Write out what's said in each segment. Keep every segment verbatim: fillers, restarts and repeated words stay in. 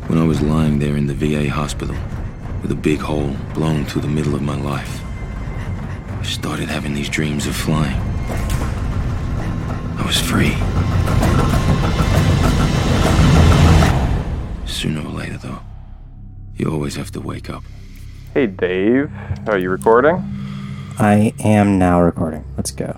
when I was lying there in the V A hospital with a big hole blown through the middle of my life, I started having these dreams of flying. I was free. Sooner or later, though, you always have to wake up. Hey, Dave. Are you recording? I am now recording. Let's go.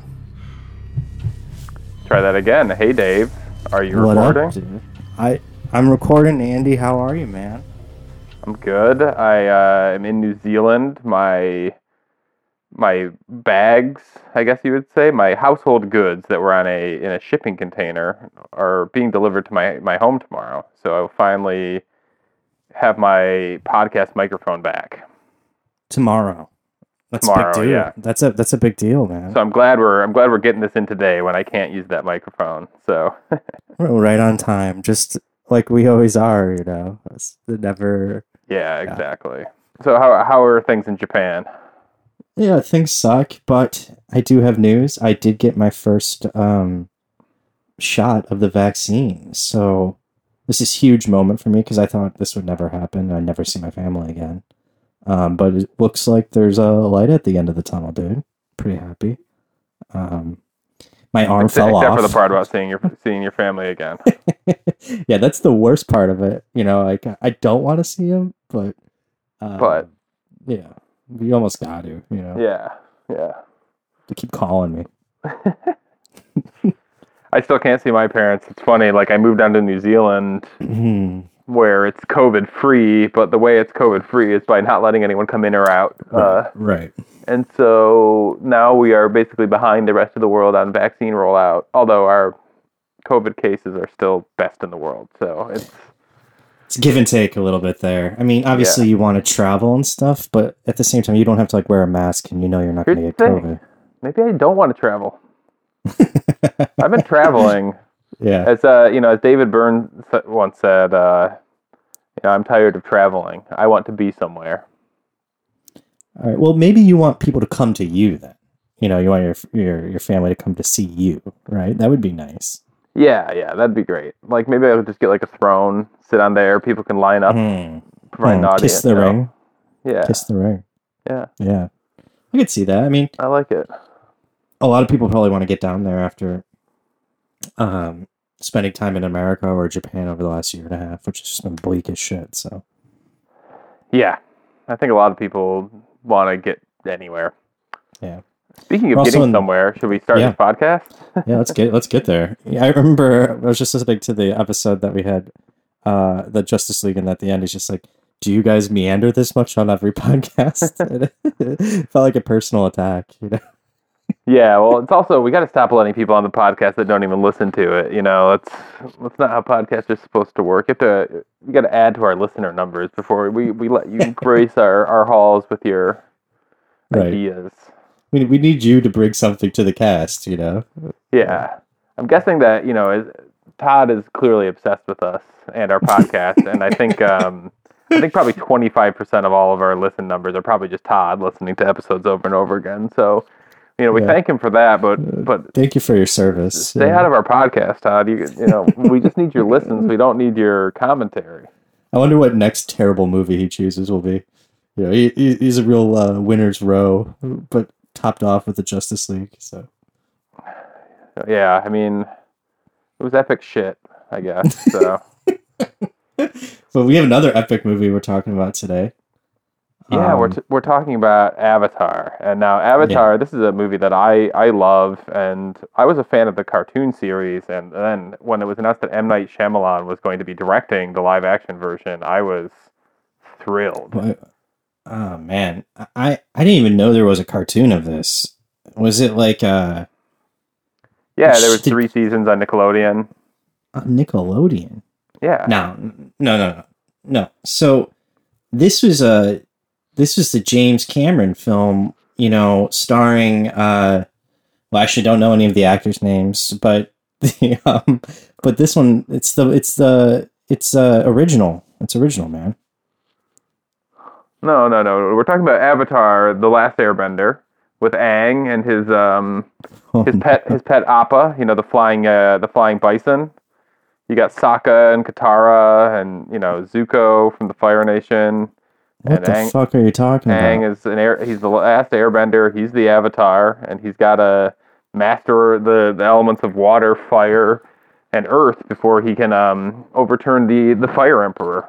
Try that again. Hey, Dave. Are you what recording? Up, dude? I, I'm recording, Andy. How are you, man? I'm good. I uh, am in New Zealand. My my bags, I guess you would say, my household goods that were on a in a shipping container are being delivered to my, my home tomorrow. So I'll finally have my podcast microphone back. Tomorrow. That's tomorrow, a big deal. Yeah. That's a that's a big deal, man. So I'm glad we're I'm glad we're getting this in today when I can't use that microphone. So we're right on time, just like we always are, you know. It's never. Yeah, exactly. Yeah. So how how are things in Japan? Yeah, things suck, but I do have news. I did get my first um, shot of the vaccine, so this is a huge moment for me because I thought this would never happen. I'd never see my family again. Um, but it looks like there's a light at the end of the tunnel, dude. Pretty happy. Um, my arm except, fell except off. Except for the part about seeing your seeing your family again. Yeah, that's the worst part of it. You know, like I don't want to see him, but um, but yeah, we almost got to. You know. Yeah, yeah. They keep calling me. I still can't see my parents. It's funny. Like I moved down to New Zealand. Where it's COVID free, but the way it's COVID free is by not letting anyone come in or out. Right, uh, right. And so now we are basically behind the rest of the world on vaccine rollout, although our COVID cases are still best in the world. So it's it's give and take a little bit there. I mean, obviously yeah. you want to travel and stuff, but at the same time, you don't have to like wear a mask and you know you're not going to get COVID. Maybe I don't want to travel. I've been traveling. Yeah. As uh, you know, as David Byrne once said, uh, you know, I'm tired of traveling. I want to be somewhere. All right. Well, maybe you want people to come to you then. You know, you want your your your family to come to see you, right? That would be nice. Yeah, yeah, that'd be great. Like maybe I would just get like a throne, sit on there, people can line up, mm. provide mm. an audience. Kiss the ring. Know? Yeah. Kiss the ring. Yeah. Yeah. I could see that. I mean, I like it. A lot of people probably want to get down there after um, spending time in America or Japan over the last year and a half, which has just been bleak as shit. So, yeah, I think a lot of people want to get anywhere. Yeah. Speaking of We're getting in, somewhere, should we start yeah. this podcast? yeah, let's get let's get there. Yeah, I remember I was just listening to the episode that we had, uh, the Justice League, and at the end, he's just like, "Do you guys meander this much on every podcast?" It felt like a personal attack, you know. Yeah, well, it's also we got to stop letting people on the podcast that don't even listen to it. You know, that's that's not how podcasts are supposed to work. You have to we got to add to our listener numbers before we, we let you grace our, our halls with your right. ideas. We we need you to bring something to the cast. You know. Yeah, I'm guessing that you know is, Todd is clearly obsessed with us and our podcast, and I think um, I think probably twenty-five percent of all of our listen numbers are probably just Todd listening to episodes over and over again. So. You know, we yeah. thank him for that, but but thank you for your service. Stay yeah. out of our podcast, Todd. You you know, we just need your listens. We don't need your commentary. I wonder what next terrible movie he chooses will be. You know, he, he's a real uh, winner's row, but topped off with the Justice League. So, yeah, I mean, it was epic shit, I guess. So, but we have another epic movie we're talking about today. Yeah, um, we're t- we're talking about Avatar, and now Avatar. Yeah. This is a movie that I, I love, and I was a fan of the cartoon series. And then when it was announced that M. Night Shyamalan was going to be directing the live action version, I was thrilled. Well, oh man, I I didn't even know there was a cartoon of this. Was it like uh? Yeah, there was three seasons on Nickelodeon. On Nickelodeon. Yeah. No, no, no, no, no. So this was a. This was the James Cameron film, you know, starring, uh, well, I actually don't know any of the actors' names, but, the, um, but this one, it's the, it's the, it's, uh, original. It's original, man. No, no, no. We're talking about Avatar, The Last Airbender, with Aang and his, um, oh, his pet, no. his pet Appa, you know, the flying, uh, the flying bison. you got Sokka and Katara, and you know Zuko from the Fire Nation. What and the Aang, fuck are you talking Aang about? is an air. He's the last Airbender. He's the Avatar, and he's got to master the, the elements of water, fire, and earth before he can um, overturn the the Fire Emperor.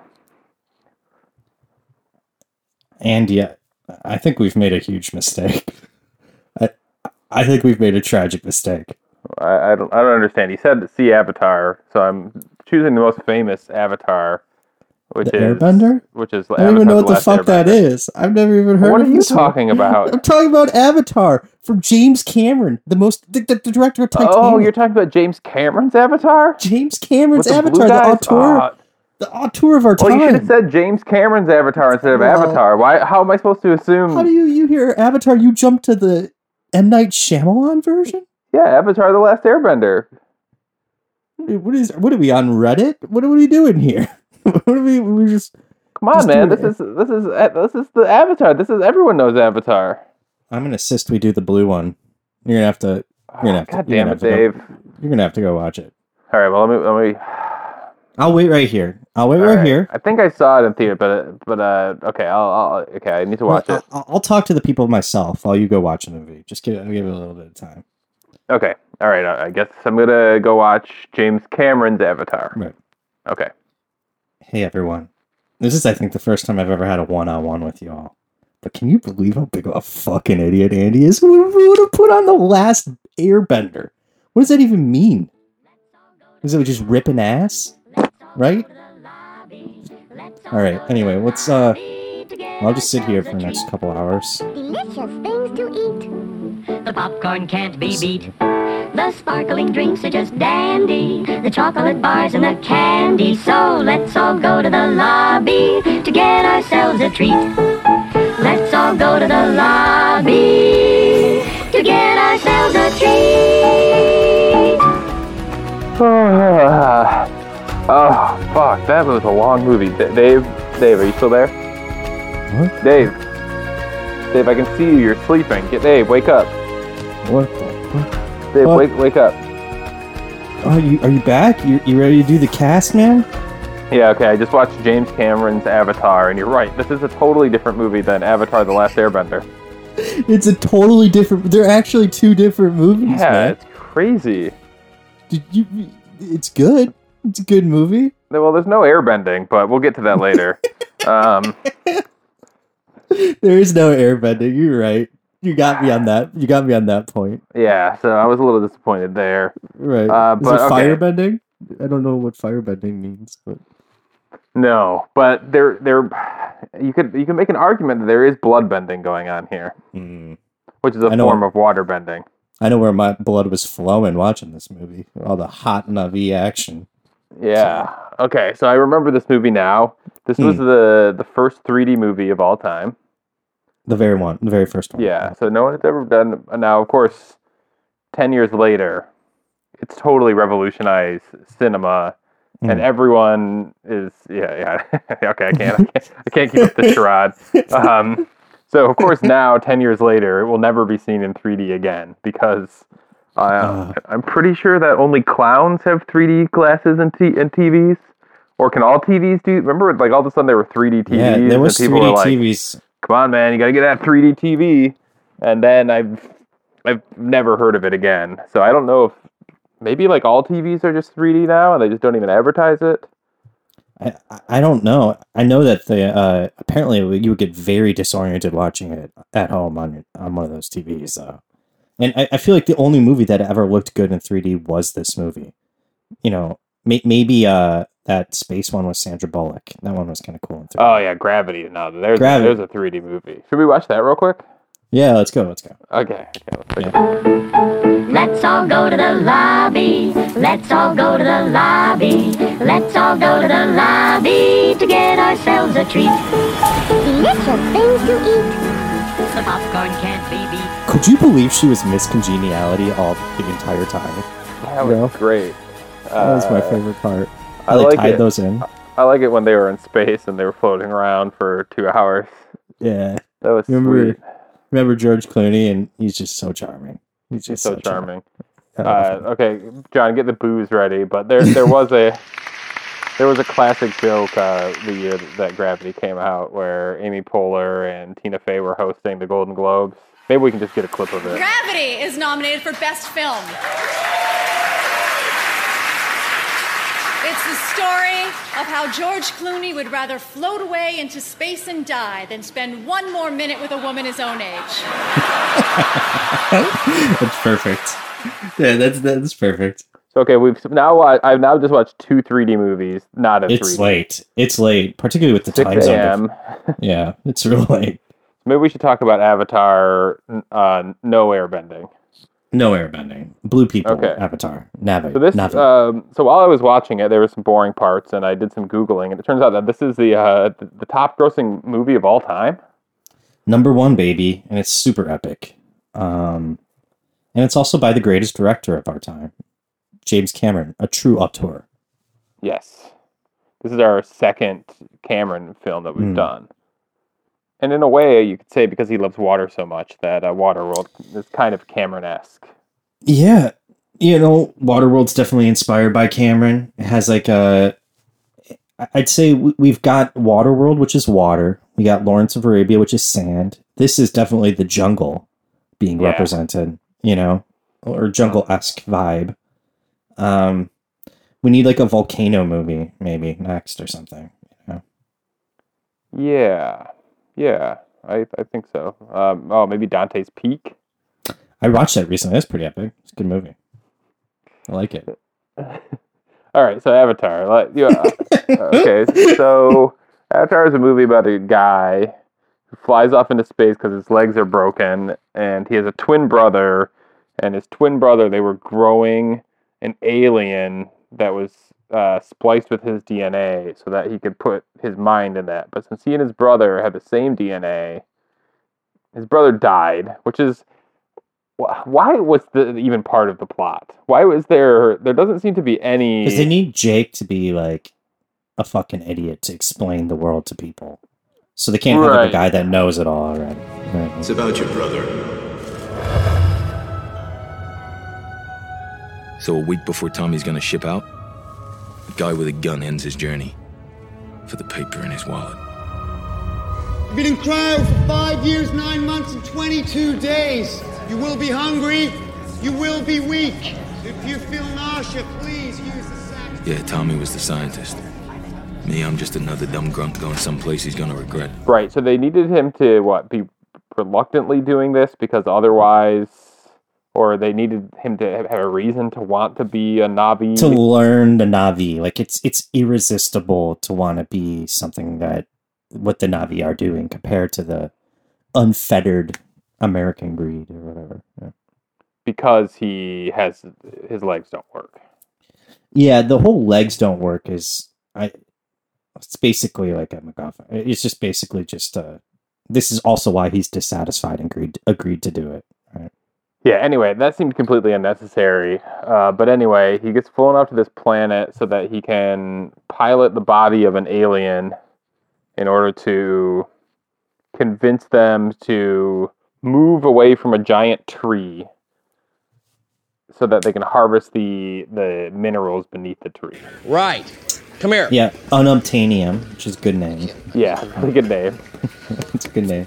And yeah, I think we've made a huge mistake. I, I think we've made a tragic mistake. I, I don't I don't understand. He said see Avatar, so I'm choosing the most famous Avatar, which The is Airbender? which is I don't even know what the fuck that is. I've never even heard What of are you this one. talking about? I'm talking about Avatar from James Cameron, the most the, the, the director of Titanic. Oh, you're talking about James Cameron's Avatar? James Cameron's With the Avatar, blue the guys? auteur, Oh, the auteur of our well, time. you should have said James Cameron's Avatar instead of Well- Avatar. Why? How am I supposed to assume? How do you you hear Avatar? You jump to the M Night Shyamalan version. Yeah, Avatar: The Last Airbender. What is? What are we on Reddit? What are we doing here? What are we? We just. Come on, Just man. do This it. is this is this is the Avatar. This is everyone knows Avatar. I'm gonna insist we do the blue one. You're gonna have to. You're gonna have to. God you're damn gonna it, have to go- Dave. You're gonna have to go watch it. All right, well let me let me. I'll wait right here. I'll wait All right, right. here. I think I saw it in theater, but but uh, okay, I'll, I'll okay. I need to watch Well, it. I'll, I'll talk to the people myself while you go watch the movie. Just give, give it a little bit of time. Okay, all right. I I guess I'm gonna go watch James Cameron's Avatar. Right. Okay. Hey everyone, this is I think the first time I've ever had a one-on-one with you all. But can you believe how big of a fucking idiot Andy is? Who would have put on the last Airbender? What does that even mean? Is it just ripping ass? Right? Alright, anyway, let's, uh... I'll just sit here for the next couple hours. Delicious things to eat. The popcorn can't be beat. The sparkling drinks are just dandy. The chocolate bars and the candy. So let's all go to the lobby to get ourselves a treat. Let's all go to the lobby to get ourselves a treat. Oh, fuck. That was a long movie. D- Dave, Dave, are you still there? What? Dave. Dave, I can see you. You're sleeping. Get Dave, wake up. What the fuck? Dave, What? wake wake up. Oh, you, are you back? You, you ready to do the cast, man? Yeah, okay. I just watched James Cameron's Avatar, and you're right. This is a totally different movie than Avatar: The Last Airbender. It's a totally different... They're actually two different movies, Yeah, man. it's crazy. Did you... It's good. It's a good movie. Well, there's no airbending, but we'll get to that later. um, There is no airbending. You're right. You got me on that. You got me on that point. yeah, so I was a little disappointed there. Right. Uh, is but, it okay. firebending? I don't know what firebending means, but No, but there, there, you could you can make an argument that there is blood bending going on here, mm. which is a I know- form of water bending. I know where my blood was flowing watching this movie. All the hot Navi action. Yeah. Okay, so I remember this movie now. This was Hmm. the the first three D movie of all time. The very one, the very first one. Yeah. So no one has ever done. Now, of course, ten years later, it's totally revolutionized cinema, and Mm. everyone is yeah yeah. Okay, I can't, I can't I can't keep up the charade. Um, so of course now, ten years later, it will never be seen in three D again because uh, Uh. I'm pretty sure that only clowns have three D glasses and t- and T Vs. Or can all T Vs do? Remember, like all of a sudden there were three D T Vs, Yeah, there was and three people D were like, T Vs. "Come on, man, you gotta get that three D T V." And then I've I've never heard of it again. So I don't know if maybe like all T Vs are just three D now, and they just don't even advertise it. I, I don't know. I know that the uh, apparently you would get very disoriented watching it at home on your, on one of those T Vs. Uh, and I, I feel like the only movie that ever looked good in three D was this movie. You know, may, maybe uh, that space one with Sandra Bullock. That one was kind of cool in three D. Oh yeah, Gravity. No, there's Gravity. there's a three D movie. Should we watch that real quick? Yeah, let's go. Let's go. Okay. Okay. Let's take Yeah. it. Let's all go to the lobby. Let's all go to the lobby. Let's all go to the lobby to get ourselves a treat. Delicious things to eat. The popcorn can't be beat. Could you believe she was Miss Congeniality all the entire time? That was No. great. That was my Uh, favorite part. I, I like, like tied it. those in. I like it when they were in space and they were floating around for two hours. Yeah. That was Remember, sweet. remember George Clooney, and he's just so charming. He's He's just so charming. Uh, okay, John, get the booze ready. But there, there was a, there was a classic joke uh, the year that, that Gravity came out, where Amy Poehler and Tina Fey were hosting the Golden Globes. Maybe we can just get a clip of it. Gravity is nominated for Best Film. It's the story of how George Clooney would rather float away into space and die than spend one more minute with a woman his own age. That's perfect. Yeah, that's that's perfect. So, okay, we've now wa- I've now just watched two three D movies, not in It's three D. late. It's late, particularly with the time six zone. a.m. Yeah, it's real late. Maybe we should talk about Avatar, uh, no airbending. No airbending. Blue people. Okay. Avatar. Navi. So this, Navi. um, so while I was watching it, there were some boring parts, and I did some googling, and it turns out that this is the uh, the, the top grossing movie of all time. Number one, baby, and it's super epic. Um, and it's also by the greatest director of our time, James Cameron, a true auteur. Yes, this is our second Cameron film that we've Mm. done, and in a way, you could say because he loves water so much that uh, Waterworld is kind of Cameron-esque. Yeah, you know, Waterworld's definitely inspired by Cameron. It has like a, I'd say we- we've got Waterworld, which is water. We got Lawrence of Arabia, which is sand. This is definitely the jungle being Yeah. represented, you know, or jungle-esque vibe. Um, we need like a volcano movie maybe next or something. You know? Yeah, yeah, I I think so. Um, oh, maybe Dante's Peak. I watched that recently. That's pretty epic. It's a good movie. I like it. All right, so Avatar. Like, yeah, okay, so Avatar is a movie about a guy who flies off into space because his legs are broken, and he has a twin brother, and his twin brother, they were growing an alien that was uh, spliced with his D N A so that he could put his mind in that. But since he and his brother had the same D N A, his brother died, which is... Why was the even part of the plot? Why was there... There doesn't seem to be any... Because they need Jake to be like a fucking idiot to explain the world to people. So they can't have Right. a guy that knows it all already. Right. It's about your brother. So a week before Tommy's gonna ship out, the guy with a gun ends his journey for the paper in his wallet. You've been in cryo for five years, nine months, and twenty-two days. You will be hungry. You will be weak. If you feel nausea, please use the sack. Yeah, Tommy was the scientist. Me, I'm just another dumb grunt going someplace he's gonna regret. Right, so they needed him to, what, be reluctantly doing this because otherwise... Or they needed him to have a reason to want to be a Na'vi? To learn the Na'vi, like it's it's irresistible to want to be something that what the Na'vi are doing compared to the unfettered American greed or whatever. Yeah. Because he has... His legs don't work. Yeah, the whole legs don't work is I. It's basically like a MacGuffin. It's just basically just uh. This is also why he's dissatisfied and agreed agreed to do it. Right. Yeah, anyway, that seemed completely unnecessary. Uh, but anyway, he gets flown up to this planet so that he can pilot the body of an alien in order to convince them to move away from a giant tree so that they can harvest the the minerals beneath the tree. Right. Come here. Yeah, unobtainium, which is a good name. Yeah, really good name. It's a good name.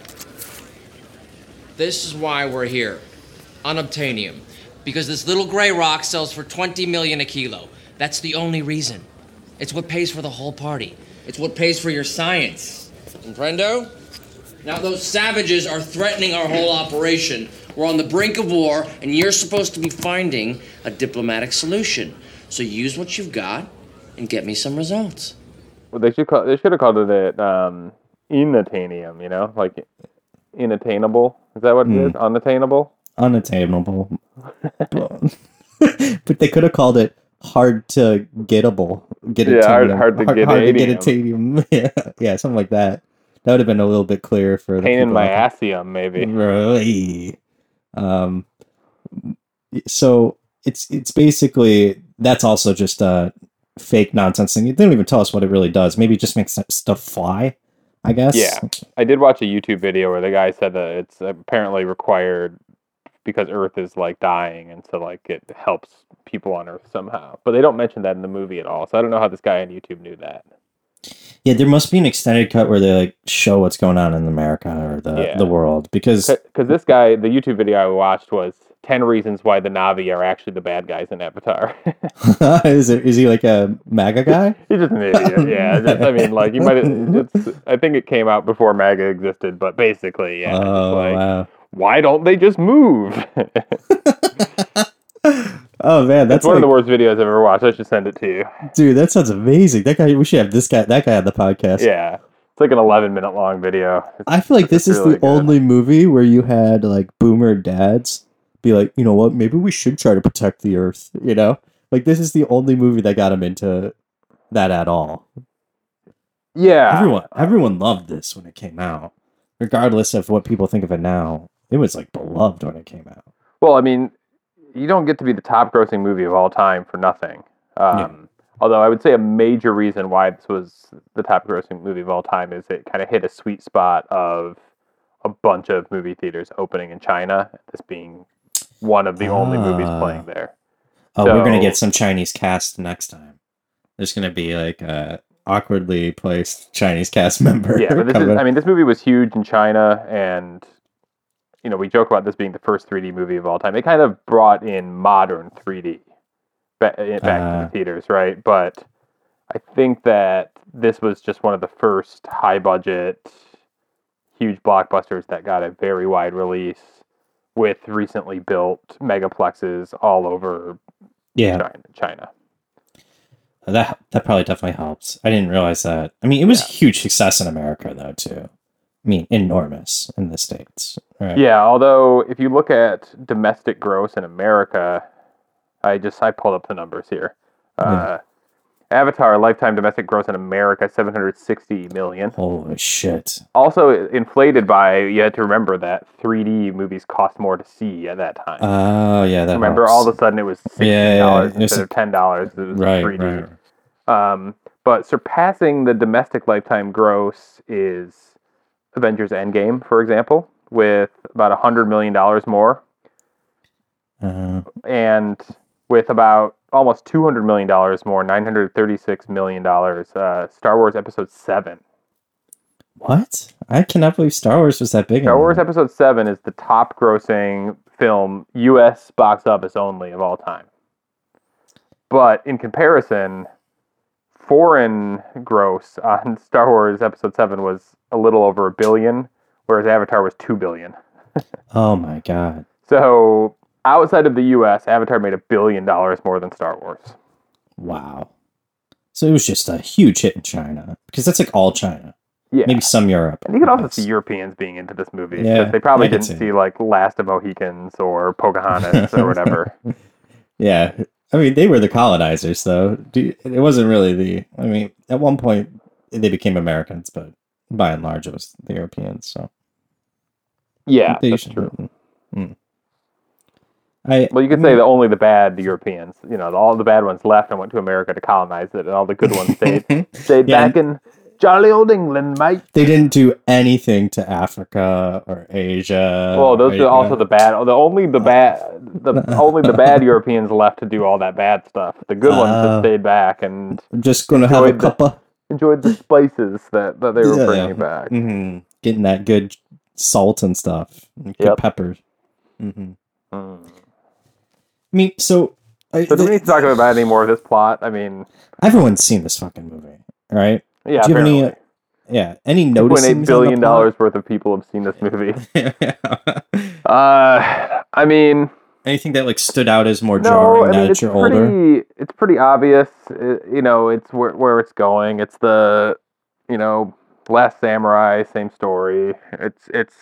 This is why we're here. Unobtainium. Because this little gray rock sells for twenty million a kilo. That's the only reason. It's what pays for the whole party. It's what pays for your science. Comprendo? Now those savages are threatening our whole operation. We're on the brink of war, and you're supposed to be finding a diplomatic solution. So use what you've got and get me some results. Well, they should call, they should have called it um, inattainium, you know, like inattainable. Is that what it Mm. is? Unattainable. Unattainable. But they could have called it hard to gettable. Get Yeah, hard- hard to get hard to get atium. atium. Yeah, yeah, something like that. That would have been a little bit clearer for the Pain in people my out assium, maybe. there. Right. Um. So it's it's basically that's also just a fake nonsense thing. They don't even tell us what it really does. Maybe it just makes stuff fly. I guess. Yeah, I did watch a YouTube video where the guy said that it's apparently required because Earth is like dying, and so like it helps people on Earth somehow. But they don't mention that in the movie at all, so I don't know how this guy on YouTube knew that. Yeah, there must be an extended cut where they like show what's going on in America or the, Yeah. the world, because Because this guy, the YouTube video I watched was ten reasons why the Na'vi are actually the bad guys in Avatar. is it is he like a MAGA guy? He's just an idiot. Yeah, just, I mean, like you might. It's, I think it came out before MAGA existed, but basically, yeah. it's Oh like, wow! why don't they just move? Oh man, that's That's one like, of the worst videos I've ever watched. I should send it to you. dude. That sounds amazing. That guy. We should have this guy. That guy on the podcast. Yeah, it's like an eleven minute long video. It's, I feel like this it's is really the good. only movie where you had like boomer dads be like, you know what, maybe we should try to protect the Earth. You know, like this is the only movie that got him into that at all. Yeah, Everyone, everyone loved this when it came out, regardless of what people think of it now. It was like beloved when it came out. Well, I mean, you don't get to be the top grossing movie of all time for nothing. Um, Yeah. Although I would say a major reason why this was the top grossing movie of all time is it kind of hit a sweet spot of a bunch of movie theaters opening in China, this being one of the only movies Ah. playing there. Oh, we're gonna So- get some Chinese cast next time. There's gonna be like a awkwardly placed Chinese cast member. Yeah, but this is, coming. I mean, this movie was huge in China, and, you know, we joke about this being the first three D movie of all time. It kind of brought in modern three D back, back to Uh. the theaters, right? But I think that this was just one of the first high-budget, huge blockbusters that got a very wide release with recently built megaplexes all over yeah, China. China. that that probably definitely helps. I didn't realize that. I mean, it was a huge success in America though too. I mean, enormous in the States. Right? Yeah, although if you look at domestic gross in America, I just I pulled up the numbers here. Uh, Avatar lifetime domestic gross in America seven hundred sixty million. Holy shit! Also inflated by, you had to remember that three D movies cost more to see at that time. Oh yeah, that remember, helps. all of a sudden it was sixty Yeah, dollars yeah, yeah. It was instead a- of ten dollars. It was right, three D. right. Um, but surpassing the domestic lifetime gross is Avengers Endgame, for example, with about one hundred million dollars more. Uh, And with about almost two hundred million dollars more, nine hundred thirty-six million dollars, uh, Star Wars Episode seven. what? I cannot believe Star Wars was that big. Star in Wars that. Episode seven is the top grossing film, U S box office only, of all time. But in comparison, foreign gross on Star Wars Episode seven was a little over a billion, whereas Avatar was two billion. Oh my god! So outside of the U S, Avatar made a billion dollars more than Star Wars. Wow. So it was just a huge hit in China because that's like all China. Yeah. Maybe some Europe. And you can also Yes. see Europeans being into this movie. Yeah, because they probably I can didn't see. see like Last of Mohicans or Pocahontas or whatever. Yeah, I mean they were the colonizers, though. Do- It wasn't really the. I mean, at one point they became Americans, but by and large it was the Europeans. So Yeah, They that's should- true. Mm. I Well, you could say that only the bad Europeans, you know, all the bad ones left and went to America to colonize it, and all the good ones stayed stayed Yeah, back in jolly old England, mate. they didn't do anything to Africa or Asia. Well, those or, are also the bad. The only the bad, the only the bad Europeans left to do all that bad stuff. The good ones Oh. just stayed back and I'm just gonna have a enjoyed the- cuppa. enjoyed the spices that, that they were Yeah, bringing yeah. back. hmm Getting that good salt and stuff, and good Yep. peppers. hmm Mm. I mean, so, I, So do we need to talk about any more of this plot? I mean, everyone's seen this fucking movie, right? yeah, Do you have any, apparently. yeah, any two point notices? eight billion dollars worth of people have seen this movie. Uh, I mean, Anything that like stood out as more no, jarring I now mean that it's you're pretty. older? It's pretty obvious. It, you know, it's where where it's going. It's the, you know, Last Samurai, same story. It's it's.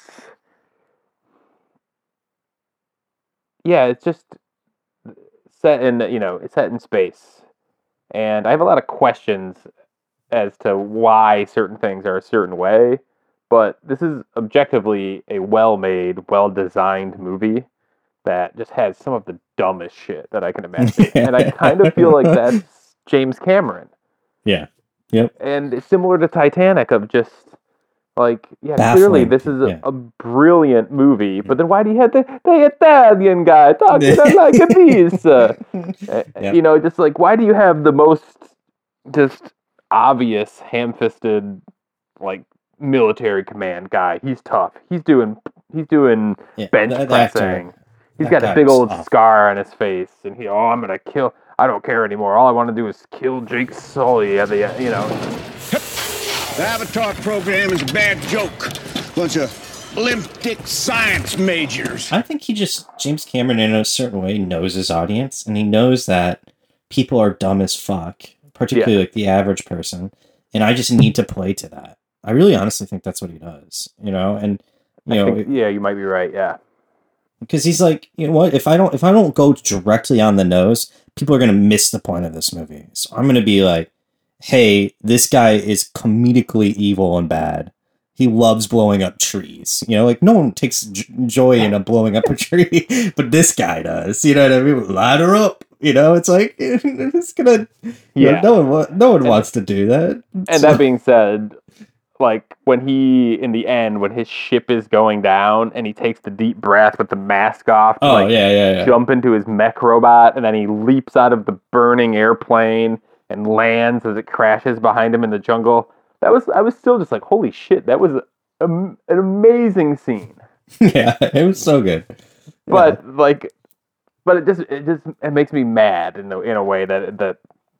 Yeah, it's just set in, you know, it's set in space, and I have a lot of questions as to why certain things are a certain way. But this is objectively a well-made, well-designed movie that just has some of the dumbest shit that I can imagine. And I kind of feel like that's James Cameron. Yeah. Yep. And it's similar to Titanic, of just Like, yeah, Baffling. clearly this is a, Yeah. a brilliant movie, but then why do you have the, the Italian guy talking like this? Uh, Yep. You know, just like, why do you have the most just obvious ham-fisted, like, military command guy? He's tough. He's doing, he's doing Yeah, bench that- that pressing. actor- He's that got a guy big was old awful. scar on his face, and he, oh, I'm gonna kill. I don't care anymore. All I want to do is kill Jake Sully at the, you know. The Avatar program is a bad joke. Bunch of limp-dick science majors. I think he just, James Cameron in a certain way knows his audience, and he knows that people are dumb as fuck, particularly Yeah. like the average person, and I just need to play to that. I really honestly think that's what he does, you know, and you I know, think, yeah, you might be right. Yeah. because he's like, you know what, if I don't if I don't go directly on the nose, people are gonna miss the point of this movie. So I'm gonna be like, hey, this guy is comedically evil and bad. He loves blowing up trees. You know, like no one takes j- joy in a blowing up a tree, but this guy does. You know what I mean? Light her up. You know, it's like it's gonna. You Yeah. know, no one wa- no one wants to do that. And So- that being said, like when he in the end when his ship is going down and he takes the deep breath with the mask off to oh like yeah, yeah, yeah. jump into his mech robot, and then he leaps out of the burning airplane and lands as it crashes behind him in the jungle. That was I was still just like, holy shit, that was a, an amazing scene. Yeah, it was so good. But like, but it just it just it makes me mad in a, in a way that that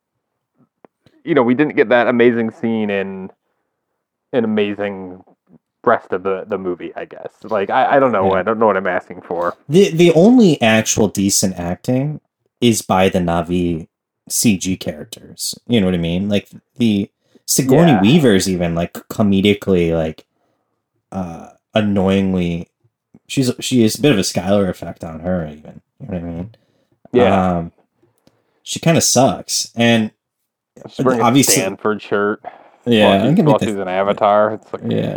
you know we didn't get that amazing scene in an amazing rest of the, the movie. I guess like I, I don't know Yeah. I don't know what I'm asking for. The the only actual decent acting is by the Na'vi C G characters. You know what I mean? Like the Sigourney Yeah. Weaver's even like comedically like uh annoyingly she's she is a bit of a Skylar effect on her even. You know what I mean? Yeah, Um she kind of sucks. And she's wearing obviously- a Stanford shirt. yeah, while, I'm she's, gonna while make she's this- an avatar. It's like yeah.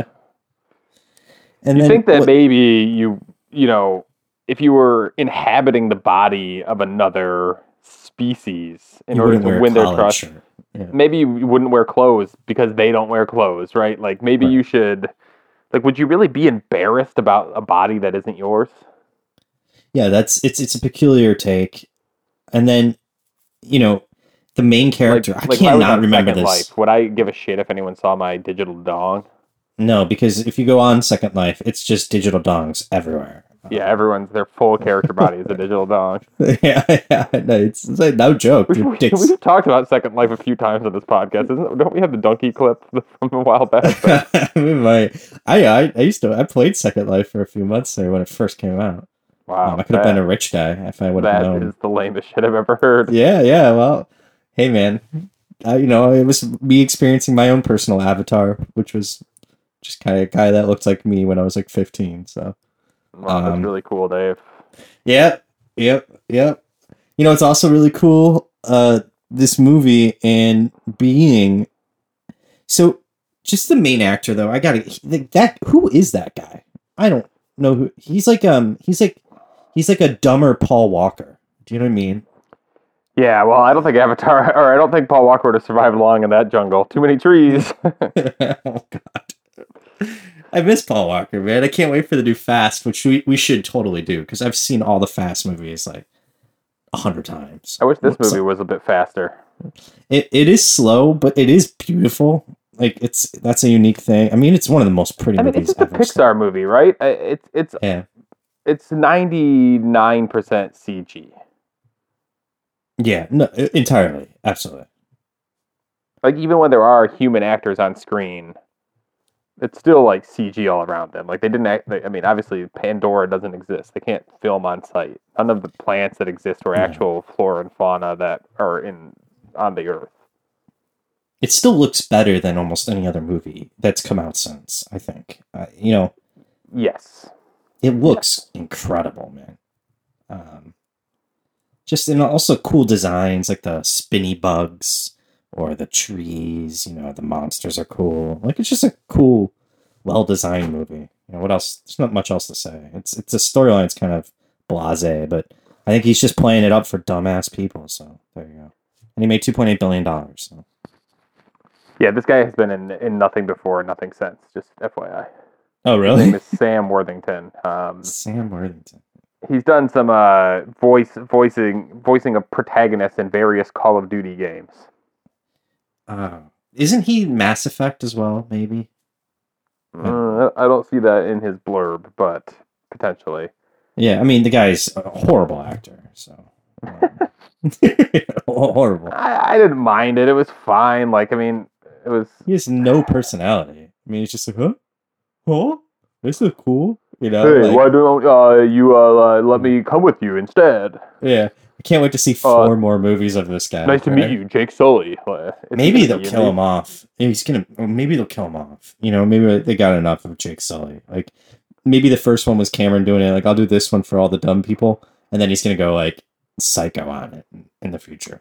And you then think that what- maybe you you know if you were inhabiting the body of another species in you order wouldn't to wear a win their collared trust, shirt. Yeah. maybe you wouldn't wear clothes because they don't wear clothes, right? Like maybe Right. you should. Like, would you really be embarrassed about a body that isn't yours? Yeah, that's it's it's a peculiar take. And then, you know, the main character, like, I like if I was cannot on remember Second this. Life, would I give a shit if anyone saw my digital dong? No, because if you go on Second Life, it's just digital dongs everywhere. Yeah, everyone's their full character body is a digital dong. yeah, yeah, no, it's, it's like, no joke. We've, Your dicks- we've talked about Second Life a few times on this podcast, isn't it? Don't we have the donkey clip from a while back? I, mean, my, I, I, I used to, I played Second Life for a few months there when it first came out. Wow, Um, I could have that, been a rich guy if I would have that known. is the lamest shit I've ever heard. Yeah, yeah. Well, hey, man, I, you know, it was me experiencing my own personal avatar, which was just kind of a guy that looked like me when I was like fifteen. So, Wow, that's Um, really cool, Dave. yep, yep, yep. You know, it's also really cool. Uh, this movie and being so. Just the main actor, though. I gotta like, that. Who is that guy? I don't know who. He's like um. He's like he's like a dumber Paul Walker. Do you know what I mean? Yeah, well, I don't think Avatar, or I don't think Paul Walker would have survived long in that jungle. Too many trees. Oh god. I miss Paul Walker, man. I can't wait for the new Fast, which we, we should totally do because I've seen all the Fast movies like a hundred times. I wish this So- movie was a bit faster. It it is slow, but it is beautiful. Like it's that's a unique thing. I mean, it's one of the most pretty I mean, movies it's just a ever. Pixar movie, right? I- It's it's Yeah, it's ninety-nine percent C G. yeah, no, e- entirely, absolutely. Like even when there are human actors on screen, it's still like C G all around them. Like they didn't act. They, I mean, obviously Pandora doesn't exist. They can't film on site. None of the plants that exist are No. actual flora and fauna that are in on the Earth. It still looks better than almost any other movie that's come out since. I think, uh, you know, Yes. it looks incredible, man. Um, just and also cool designs like the spinny bugs or the trees. You know, the monsters are cool. Like it's just a cool, well designed movie. You know what else? There's not much else to say. It's it's a storyline's kind of blasé, but I think he's just playing it up for dumbass people. So there you go. And he made two point eight billion dollars. So. Yeah, this guy has been in in nothing before, nothing since. Just F Y I. Oh, His really? name is Sam Worthington. Um, Sam Worthington. he's done some uh, voice voicing voicing of protagonists in various Call of Duty games. Uh, isn't he Mass Effect as well, maybe? Uh, I don't see that in his blurb, but potentially. Yeah, I mean, the guy's a horrible actor, so... Um, horrible. I, I didn't mind it. It was fine. Like, I mean, it was... He has no personality. I mean, he's just like, huh? Huh? This is cool. You know? Hey, like, why don't uh, you uh, let me come with you instead? yeah. I can't wait to see four uh, more movies of this guy. Nice to right? meet you, Jake Sully. Maybe they'll kill him off. He's gonna. Maybe they'll kill him off. You know, maybe they got enough of Jake Sully. Like, maybe the first one was Cameron doing it. Like, I'll do this one for all the dumb people, and then he's gonna go like psycho on it in the future.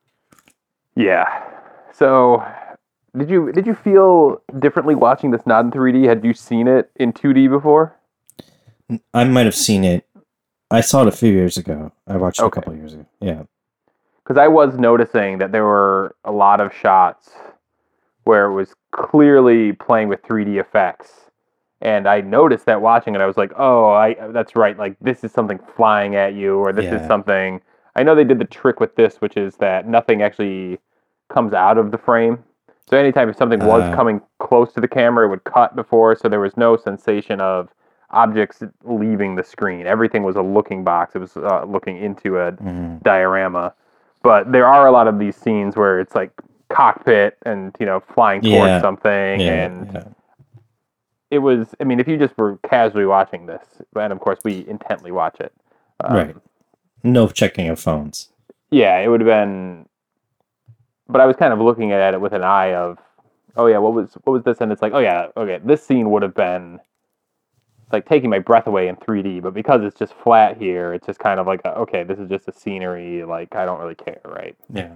Yeah. So, did you did you feel differently watching this not in three D? Had you seen it in two D before? I might have seen it. I saw it a few years ago. I watched it Okay. a couple years ago. Yeah. Because I was noticing that there were a lot of shots where it was clearly playing with three D effects. And I noticed that watching it, I was like, oh, I that's right. Like, this is something flying at you, or this Yeah. is something... I know they did the trick with this, which is that nothing actually comes out of the frame. So anytime if something was Uh. coming close to the camera, it would cut before, so there was no sensation of objects leaving the screen. Everything was a looking box. It was uh, looking into a Mhm. diorama. But there are a lot of these scenes where it's like cockpit and, you know, flying towards Yeah. something. Yeah. And yeah. it was, I mean, if you just were casually watching this, and of course we intently watch it. Um, Right. No checking of phones. Yeah, it would have been, but I was kind of looking at it with an eye of, oh yeah, what was, what was this? And it's like, oh yeah, okay, this scene would have been like taking my breath away in three D, but because it's just flat here, it's just kind of like, a, okay, this is just a scenery. Like, I don't really care, right? Yeah.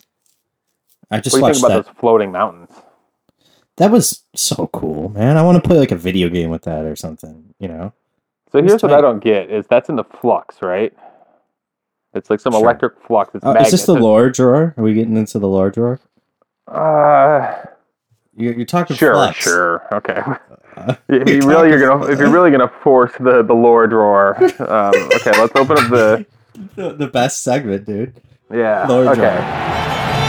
I just What do you watched think about that. those floating mountains? That was so cool, man. I want to play like a video game with that or something, you know? So It was here's what I tight. don't get: is that's in the flux, right? It's like some Sure. electric flux. It's Uh, magnet. is this the lore drawer? Are we getting into the lore drawer? Uh, You're, you're talking sure, flex. sure, okay. Uh, If you're you really you're talking gonna if you're really gonna force the the lore drawer, um, okay, let's open up the the, the best segment, dude. yeah. Lore okay. drawer.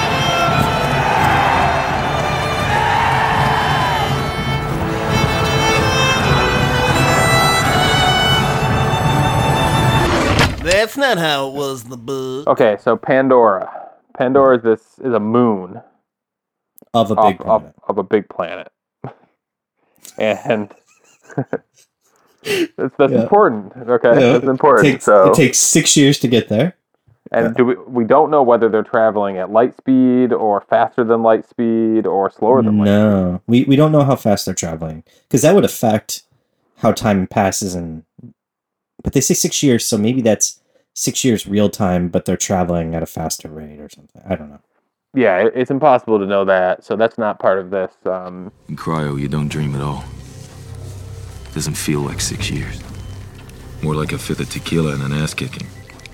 That's not how it was in the book. Okay, so Pandora. Pandora is this is a moon Of a off, big off, planet. of a big planet, and that's that's Yeah. important. Okay, Yeah, that's important. It takes, so it takes six years to get there. and do we we don't know whether they're traveling at light speed or faster than light speed or slower than light speed. No, we we don't know how fast they're traveling because that would affect how time passes. And but they say six years, so maybe that's six years real time, but they're traveling at a faster rate or something. I don't know. Yeah, it, it's impossible to know that, so that's not part of this. Um, In cryo, you don't dream at all. Doesn't feel like six years. More like a fifth of tequila and an ass kicking.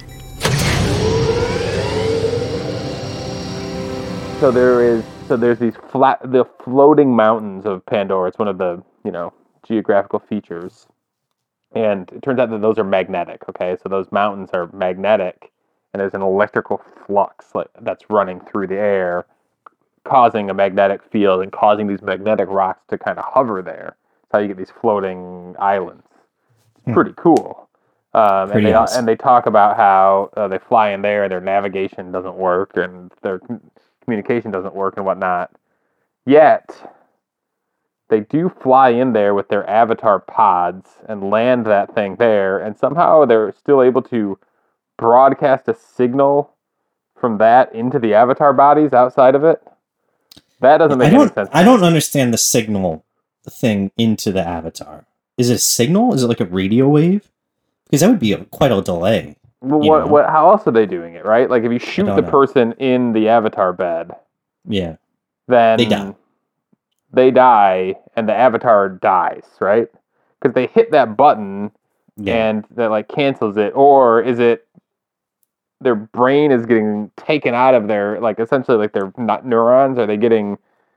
so there is, so there's these flat, the floating mountains of Pandora. It's one of the, you know, geographical features, and it turns out that those are magnetic. Okay, so those mountains are magnetic, and there's an electrical flux like, that's running through the air, causing a magnetic field and causing these magnetic rocks to kind of hover there. That's how you get these floating islands. It's Hmm. pretty cool. Um, and Pretty they awesome. and they talk about how uh, they fly in there, their navigation doesn't work, and their com- communication doesn't work, and whatnot. Yet they do fly in there with their avatar pods and land that thing there, and somehow they're still able to broadcast a signal from that into the avatar bodies outside of it. That doesn't make I any don't. sense. I don't understand the signal thing into the avatar. Is it a signal? Is it like a radio wave? Because that would be a, quite a delay. Well, you what, know. what, how else are they doing it, right? Like, if you shoot don't the know. person in the avatar bed, Yeah. then They die. they die, and the avatar dies, right? Because they hit that button, Yeah. and that like cancels it, or is it their brain is getting taken out of their like essentially like their not neurons? Are they getting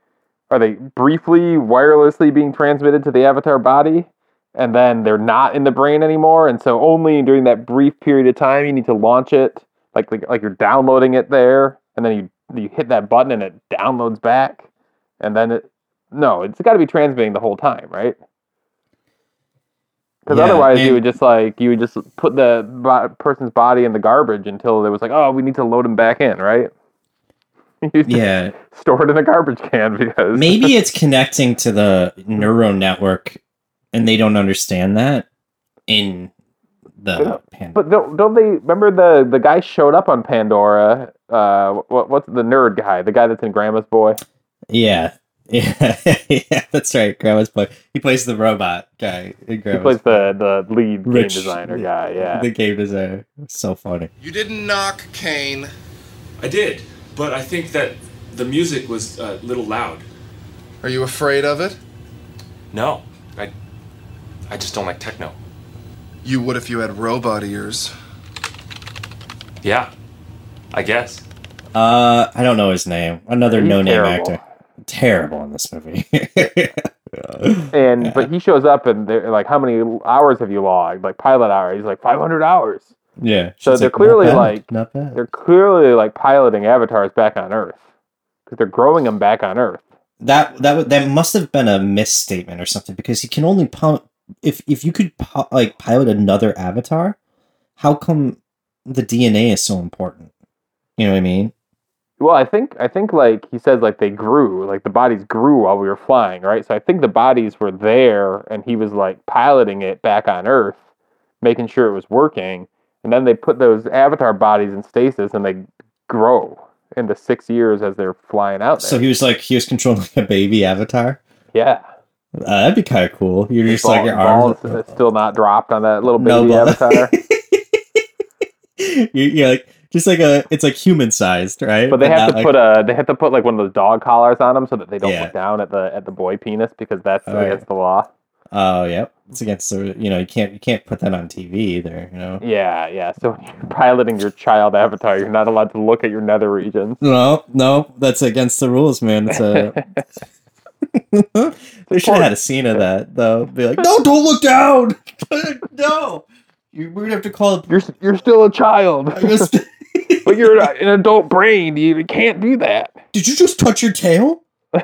are they briefly wirelessly being transmitted to the avatar body, and then they're not in the brain anymore, and so only during that brief period of time you need to launch it, like like, like you're downloading it there, and then you you hit that button and it downloads back, and then it no, it's got to be transmitting the whole time, right? Because Yeah, otherwise, you and- would just like you would just put the bo- person's body in the garbage until it was like, oh, we need to load him back in, right? You just Yeah. store it in a garbage can because Maybe it's connecting to the neural network, and they don't understand that in the pan- But don't, don't they remember the the guy showed up on Pandora? Uh, what what's the nerd guy? The guy that's in Grandma's Boy. Yeah. Yeah, yeah, that's right. Grandma's boy. He plays the robot guy. In He Grandma's plays the the lead Rich- game designer guy. Yeah. The game designer. So funny. You didn't knock, Kane. I did, but I think that the music was a little loud. Are you afraid of it? No, I, I just don't like techno. You would if you had robot ears. Yeah, I guess. Uh, I don't know his name. Another He's no-name terrible. actor. Terrible in this movie. And but he shows up and they're like, how many hours have you logged? Like pilot hours. He's like five hundred hours. Yeah. So she's they're like, clearly "Not bad, like not bad." they're clearly like piloting avatars back on Earth because they're growing them back on Earth. That that would- that must have been a misstatement or something, because you can only pu- if if you could pu- like pilot another avatar, how come the D N A is so important? You know what I mean? Well, I think I think like he says like they grew, like the bodies grew while we were flying, right? So I think the bodies were there and he was like piloting it back on Earth, making sure it was working, and then they put those avatar bodies in stasis and they grow into six years as they're flying out there. So he was like he was controlling a baby avatar. Yeah. Uh, that'd be kind of cool. You're His just like ball- your arms. balls is still not dropped on that little No baby ball. avatar. you, you're like just like a it's like human sized, right? But they have not to like- put a they have to put like one of those dog collars on them so that they don't Yeah. look down at the at the boy penis because that's Oh, yeah. against the law. Oh, yep. It's against the you know you can't you can't put that on T V either. You know. Yeah, yeah. So when you're piloting your child avatar, you're not allowed to look at your nether regions. No, no, that's against the rules, man. It's a. They should have had a scene of that though. Be like, no, don't look down. No, you, we're gonna have to call. You're you're still a child, but you're an adult brain. You can't do that. Did you just touch your tail? Come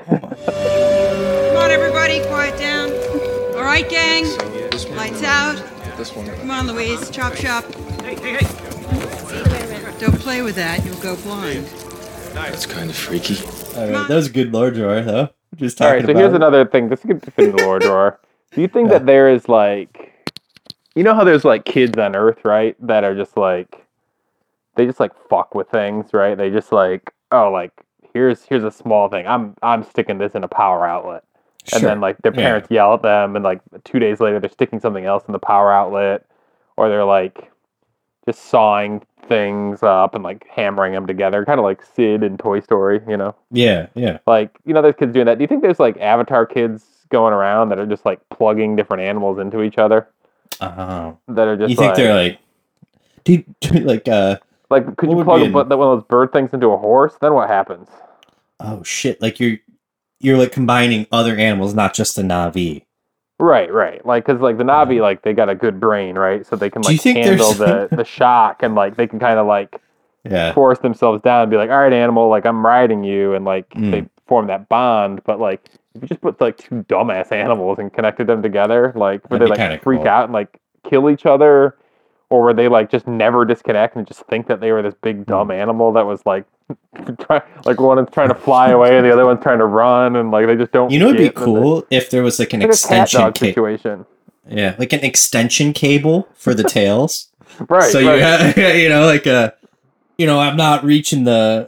on, everybody, quiet down. All right, gang. Lights out. This one. Come on, Louise. Chop shop. Hey, hey, hey. Don't play with that. You'll go blind. That's kind of freaky. All right, that was a good lore drawer, though. Just All talking right. So about here's it. another thing. This could fit in the lore drawer. Do you think that there is like, you know how there's like kids on Earth, right? That are just like, they just like fuck with things, right? They just like, oh, like here's here's a small thing. I'm I'm sticking this in a power outlet. And Sure. then like their Yeah. parents yell at them, and like two days later they're sticking something else in the power outlet, or they're like just sawing things up and like hammering them together, kind of like Sid in Toy Story, you know? Yeah, yeah. Like, you know, there's kids doing that. Do you think there's like Avatar kids going around that are just like plugging different animals into each other? Oh. That are just You think like, they're like, dude, dude, like, uh, like could what you would plug be a, an- bu- one of those bird things into a horse? Then what happens? oh shit, like you're you're like combining other animals, not just the Na'vi. Right, right. Like, cause like the Na'vi, like they got a good brain, right? So they can Do you like think handle there's- the, the shock, and like they can kind of like Yeah. force themselves down and be like, all right, animal, like I'm riding you, and like Mm. they form that bond. But like if you just put like two dumbass animals and connected them together, like would That'd they be like kinda freak cool. out and like kill each other? Or were they like just never disconnect and just think that they were this big dumb Mm. animal that was like try, like one is trying to fly away and the other one's trying to run, and like they just don't You know, it'd be get that they- cool if there was like an It's like a cat extension dog cable. situation. Yeah, like an extension cable for the tails. Right, So right. you have, you know, like a, you know, I'm not reaching the,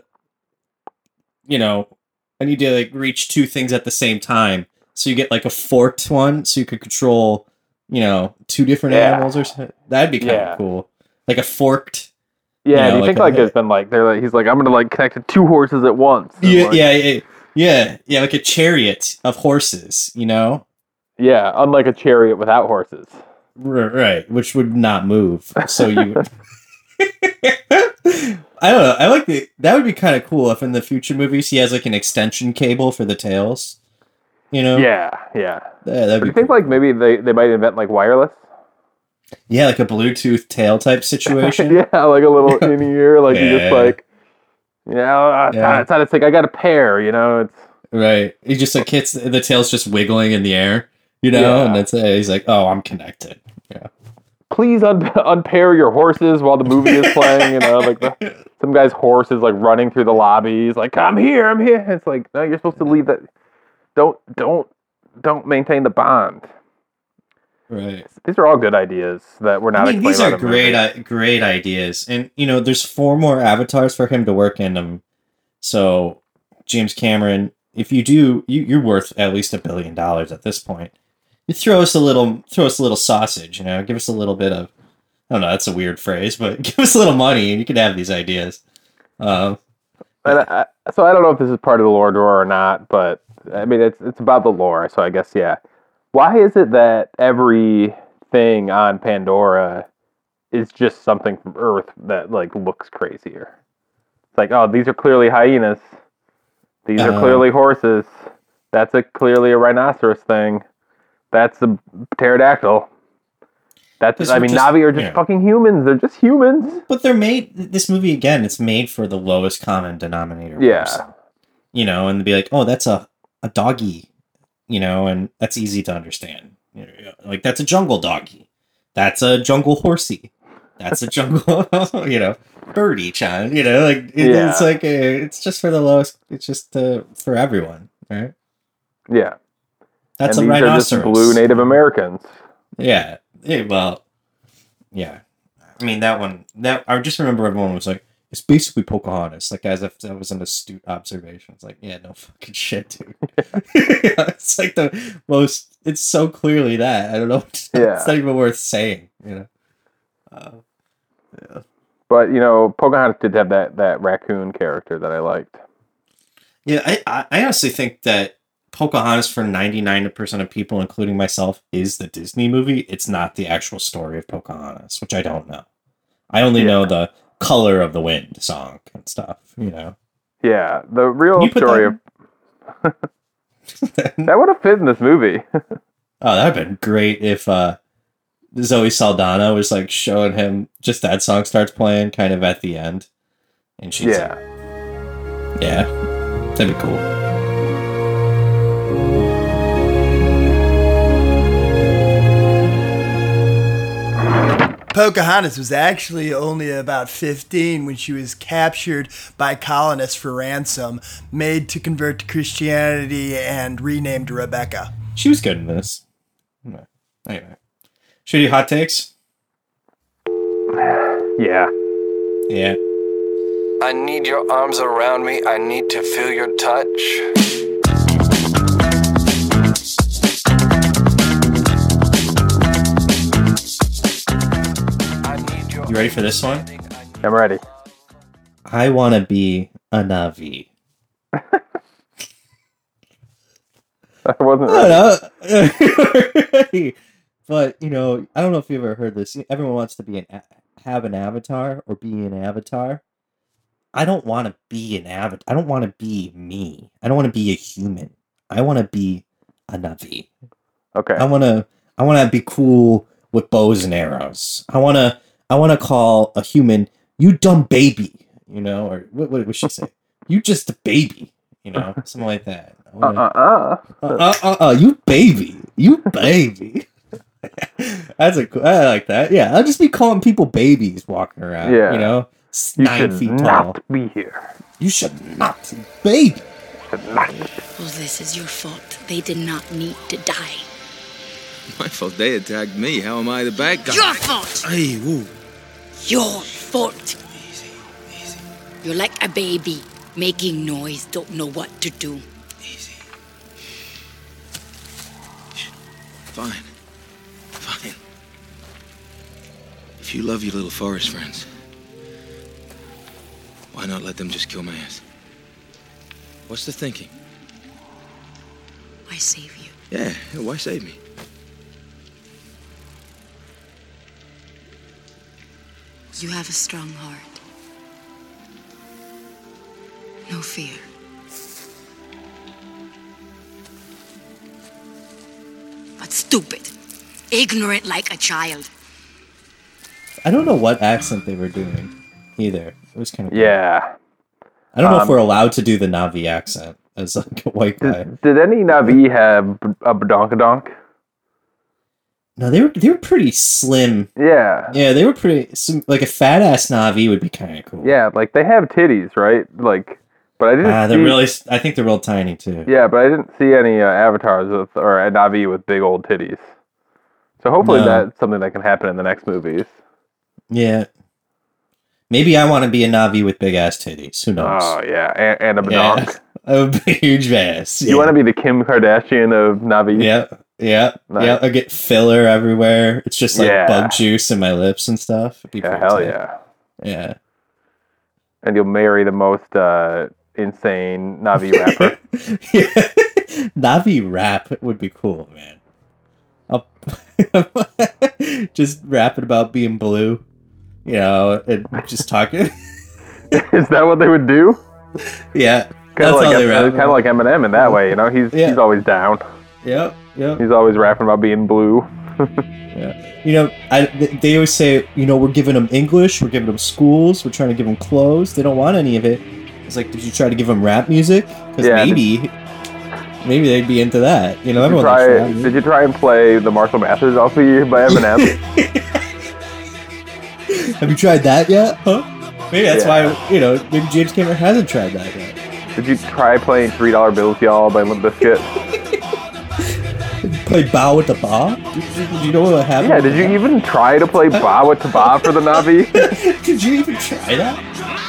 you know, I need to like reach two things at the same time. So you get like a forked one, so you could control, you know, two different Yeah. animals or something. That'd be kind of Yeah. cool. Like a forked. Yeah, know, do you like think a- like there's been like they're like he's like I'm gonna like connect two horses at once. and, Yeah, like- yeah, yeah, yeah, yeah, like a chariot of horses. You know. Yeah, unlike a chariot without horses. R- Right, which would not move. So you. I don't know. I like the. That would be kind of cool if in the future movies he has like an extension cable for the tails. You know? Yeah, yeah. Yeah, that'd Do be you think like maybe they, they might invent like wireless? Yeah, like a Bluetooth tail type situation. Yeah, like a little in ear, like you just Yeah. like, you know, uh, Yeah. it's not. It's like I got a pair. You know, it's Right. He just like hits the tail's just wiggling in the air, you know, Yeah. and that's it. He's like, "Oh, I'm connected." Yeah. please un- unpair your horses while the movie is playing. You know, like the, some guy's horse is like running through the lobby. He's like, I'm here, I'm here. It's like, no, you're supposed to leave that. Don't, don't, don't maintain the bond. Right. These are all good ideas that we're not. I mean, these explaining are about a great, movie. uh, great ideas, and you know, there's four more avatars for him to work in them. So, James Cameron, if you do, you, you're worth at least a billion dollars at this point. You throw us a little, throw us a little sausage, you know, give us a little bit of, I don't know, that's a weird phrase, but give us a little money, and you can have these ideas. Um, And I, so I don't know if this is part of the lore door or not, but I mean, it's it's about the lore. So I guess yeah. Why is it that everything on Pandora is just something from Earth that like looks crazier? It's like, oh, these are clearly hyenas. These are Uh, clearly horses. That's a clearly a rhinoceros thing. That's a pterodactyl. That's This I was mean, just- Navi are just yeah. fucking humans. They're just humans. But they're made. This movie again. It's made for the lowest common denominator. Yeah. person. You know, and be like, oh, that's a a doggy. You know, and that's easy to understand. You know, like that's a jungle doggy. That's a jungle horsey. That's a jungle. You know, birdie chan. You know, like it, Yeah. it's like a, it's just for the lowest. It's just uh, for everyone, right? Yeah. That's and a these are just rhinoceros. blue Native Americans. Yeah. Yeah, well, yeah. I mean, that one, that I just remember everyone was like, it's basically Pocahontas, like as if that was an astute observation. It's like, yeah, no fucking shit, dude. Yeah, it's like the most, it's so clearly that. I don't know. It's Yeah. not even worth saying, you know? Uh, yeah. But you know, Pocahontas did have that, that raccoon character that I liked. Yeah, I, I, I honestly think that Pocahontas for ninety-nine percent of people, including myself, is the Disney movie. It's not the actual story of Pocahontas, which I don't know. I only Yeah. know the Color of the Wind song and stuff, you know. Yeah, the Can real you put story that of that would have fit in this movie. Oh, that'd have been great if uh, Zoe Saldana was like showing him, just that song starts playing kind of at the end. And she's Yeah. like, yeah, that'd be cool. Pocahontas was actually only about fifteen when she was captured by colonists for ransom, made to convert to Christianity, and renamed Rebecca. She was good in this. Anyway. Should we do hot takes? Yeah. Yeah. I need your arms around me. I need to feel your touch. You ready for this one? I'm ready. I want to be a Navi. I wasn't I ready. don't know. But, you know, I don't know if you've ever heard this. Everyone wants to be an a- have an avatar or be an avatar. I don't want to be an avatar. I don't want to be me. I don't want to be a human. I want to be a Navi. Okay. I want to I want to be cool with bows and arrows. I want to I want to call a human, you dumb baby, you know, or what what would she say? You just a baby, you know, something like that. I Uh wanna- uh uh. uh, uh, uh, you baby. You baby. That's a cool, I like that. Yeah, I'll just be calling people babies walking around. Yeah. You know? S- You Nine should feet not tall. be here. You should not. Baby. Well, this is your fault. They did not need to die. My fault. They attacked me. How am I the bad guy? Your fault! Hey, woo. Your fault! You're like a baby, making noise, don't know what to do. Fine. Fine. If you love your little forest friends, why not let them just kill my ass? What's the thinking? I save you. Yeah, why save me? You have a strong heart. No fear. but stupid. Ignorant like a child. I don't know what accent they were doing either. It was kind of Yeah. I don't know Um, if we're allowed to do the Navi accent as like a white guy. Did, did any Navi have a badonkadonk? No, they were they were pretty slim. Yeah. Yeah, they were pretty some, like a fat ass Navi would be kind of cool. Yeah, like they have titties, right? Like, but I didn't. Ah, they're see, really. I think they're real tiny too. Yeah, but I didn't see any uh, avatars with or a Navi with big old titties. So hopefully No. that's something that can happen in the next movies. Yeah. Maybe I want to be a Navi with big ass titties. Who knows? Oh yeah, and, and a Yeah. badonk. I would be a huge ass. You want to be the Kim Kardashian of Navi? Yeah, yeah, Nice. yeah. I get filler everywhere. It's just like Yeah. bug juice in my lips and stuff. It'd be Yeah, pretty hell tight. yeah. Yeah. And you'll marry the most uh, insane Navi rapper. Navi rap would be cool, man. I'll just rapping about being blue, you know, and just talking. Is that what they would do? Yeah, Kind that's of like how they rap. kind of like Eminem in that way, you know. He's Yeah. he's always down. Yep, yep. He's always rapping about being blue. Yeah. You know, I, th- they always say, you know, we're giving them English, we're giving them schools, we're trying to give them clothes. They don't want any of it. It's like, did you try to give them rap music? Because Yeah, maybe, maybe they'd be into that. You know, Did you, everyone try, likes rap music. did you try and play the Marshall Mathers L P by Eminem? Have you tried that yet? Huh? Maybe that's Yeah. why, you know, maybe James Cameron hasn't tried that yet. Did you try playing Three Dollar Bills, Y'all by Limp Bizkit? Play Bow with the Ba? Did, did, did you know what happened? Yeah, did you even try to play Ba with Ba for the Navi? Did you even try that?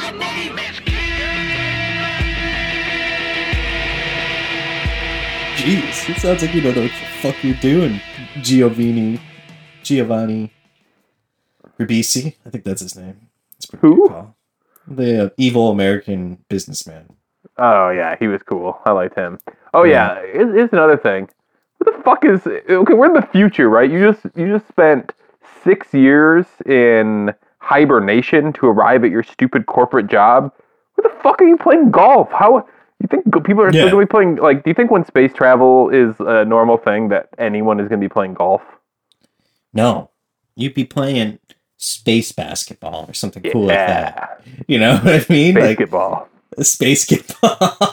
Jeez, it sounds like you don't know what the fuck you're doing, Giovanni. Giovanni Ribisi. I think that's his name. That's pretty Who? good call. The uh, evil American businessman. Oh yeah, he was cool. I liked him. Oh yeah, here's, here's another thing. What the fuck is? Okay, we're in the future, right? You just you just spent six years in hibernation to arrive at your stupid corporate job. What the fuck are you playing golf? How you think go- people are still Yeah. gonna be playing? Like, do you think when space travel is a normal thing that anyone is gonna be playing golf? No, you'd be playing space basketball or something cool like Yeah. that. You know what I mean? Basketball. Like a space basketball.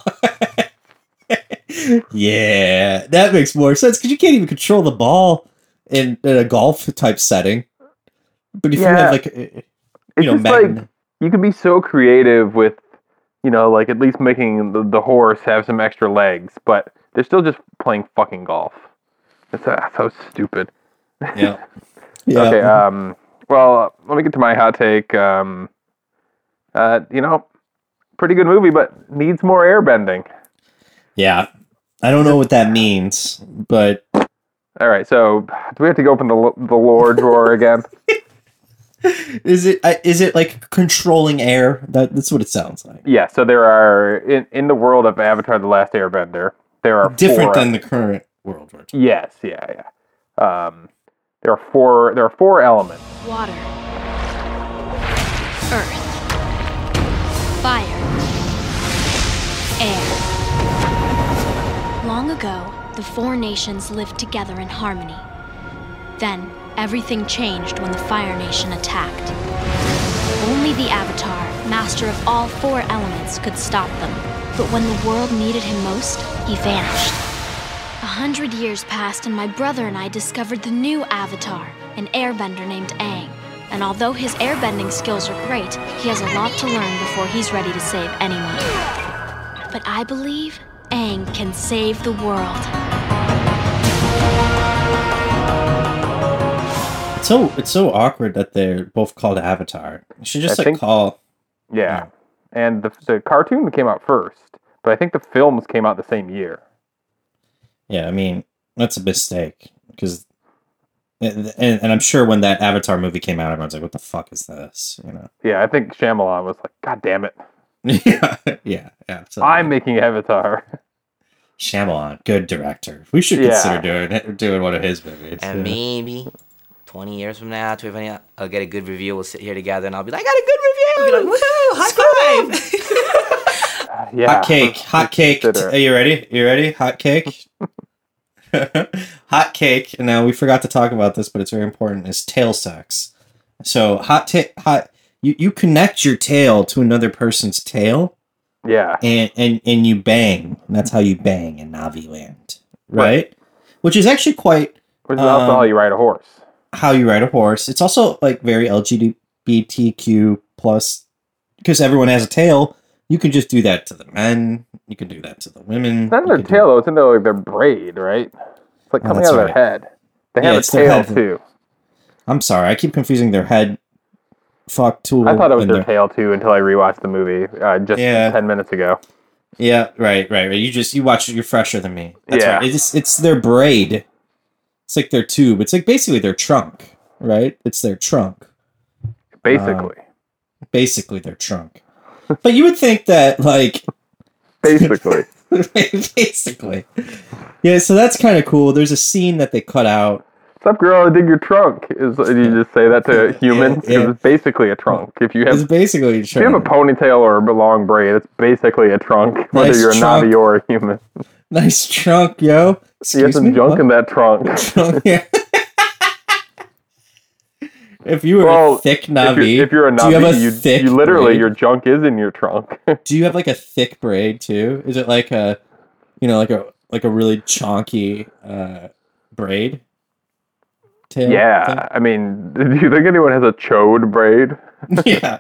Yeah, that makes more sense because you can't even control the ball in, in a golf type setting. But if you Yeah. have like, a- you It's know, just mag- like you can be so creative with, you know, like at least making the, the horse have some extra legs, but they're still just playing fucking golf. It's uh, so stupid. yeah, yeah. Okay. Um. Well, let me get to my hot take. Um. Uh. You know, pretty good movie, but needs more airbending. yeah. I don't know what that means, but All right. So, do we have to go open the the lore drawer again? is it uh, is it like controlling air? That that's what it sounds like. Yeah. So there are in in the world of Avatar: The Last Airbender, there are Different four, than the current world. War Two. Yes, yeah, yeah. Um, there are four. There are four elements. Water. Earth. Fire. Air. Long ago, the four nations lived together in harmony. Then, everything changed when the Fire Nation attacked. Only the Avatar, master of all four elements, could stop them. But when the world needed him most, he vanished. A hundred years passed and my brother and I discovered the new Avatar, an airbender named Aang. And although his airbending skills are great, he has a lot to learn before he's ready to save anyone. But I believe Aang can save the world. It's so it's so awkward that they're both called Avatar. You should just I like think- call. Yeah, and the the cartoon came out first, but I think the films came out the same year. Yeah, I mean that's a mistake because, and, and I'm sure when that Avatar movie came out, everyone's like, "What the fuck is this?" You know? Yeah, I think Shyamalan was like, "God damn it, yeah, yeah, yeah. I'm making Avatar." Shyamalan, good director. We should Yeah. consider doing doing one of his movies. And yeah. maybe twenty years from now, twenty, I'll get a good review. We'll sit here together and I'll be like, I got a good review. Be like, woohoo, high five. Yeah, Hot cake, let's- hot let's cake. consider it. Are you ready? You ready? Hot cake. Hot cake. And now we forgot to talk about this, but it's very important. Is tail sex. So hot ta- hot. You you connect your tail to another person's tail. Yeah. And and and you bang. And that's how you bang in Navi land, right? right. Which is actually quite. Which is also um, how you ride a horse. How you ride a horse. It's also like very L G B T Q plus, because everyone has a tail. You can just do that to the men. You can do that to the women. It's not in their tail, though. It's in their, like, their braid, right? It's like coming oh, out of right. their head. They yeah, have a tail, too. I'm sorry. I keep confusing their head. Fuck tool. I thought it was their, their tail, too, until I rewatched the movie uh, just yeah. ten minutes ago. Yeah, right, right, right. You just, you watch it, you're fresher than me. That's yeah. right. It's, it's their braid. It's like their tube. It's like basically their trunk, right? It's their trunk. Basically. Um, basically their trunk. But you would think that, like... Basically. Basically. Yeah, so that's kind of cool. There's a scene that they cut out. What's up, girl? I dig your trunk. Is you just say that to humans? Yeah, yeah. It's basically a trunk. If you have, it's basically a trunk. If you have a ponytail or a long braid, it's basically a trunk, nice whether you're trunk. a Navi or a human. Nice trunk, yo. Excuse you have some me? junk what? in that trunk. yeah. If you were well, a thick Navi, if you're, if you're a Navi, you, you, thick you literally braid? Your junk is in your trunk. Do you have like a thick braid too? Is it like a, you know, like a like a really chonky uh, braid? Tail yeah, thing? I mean, do you think anyone has a chode braid? yeah,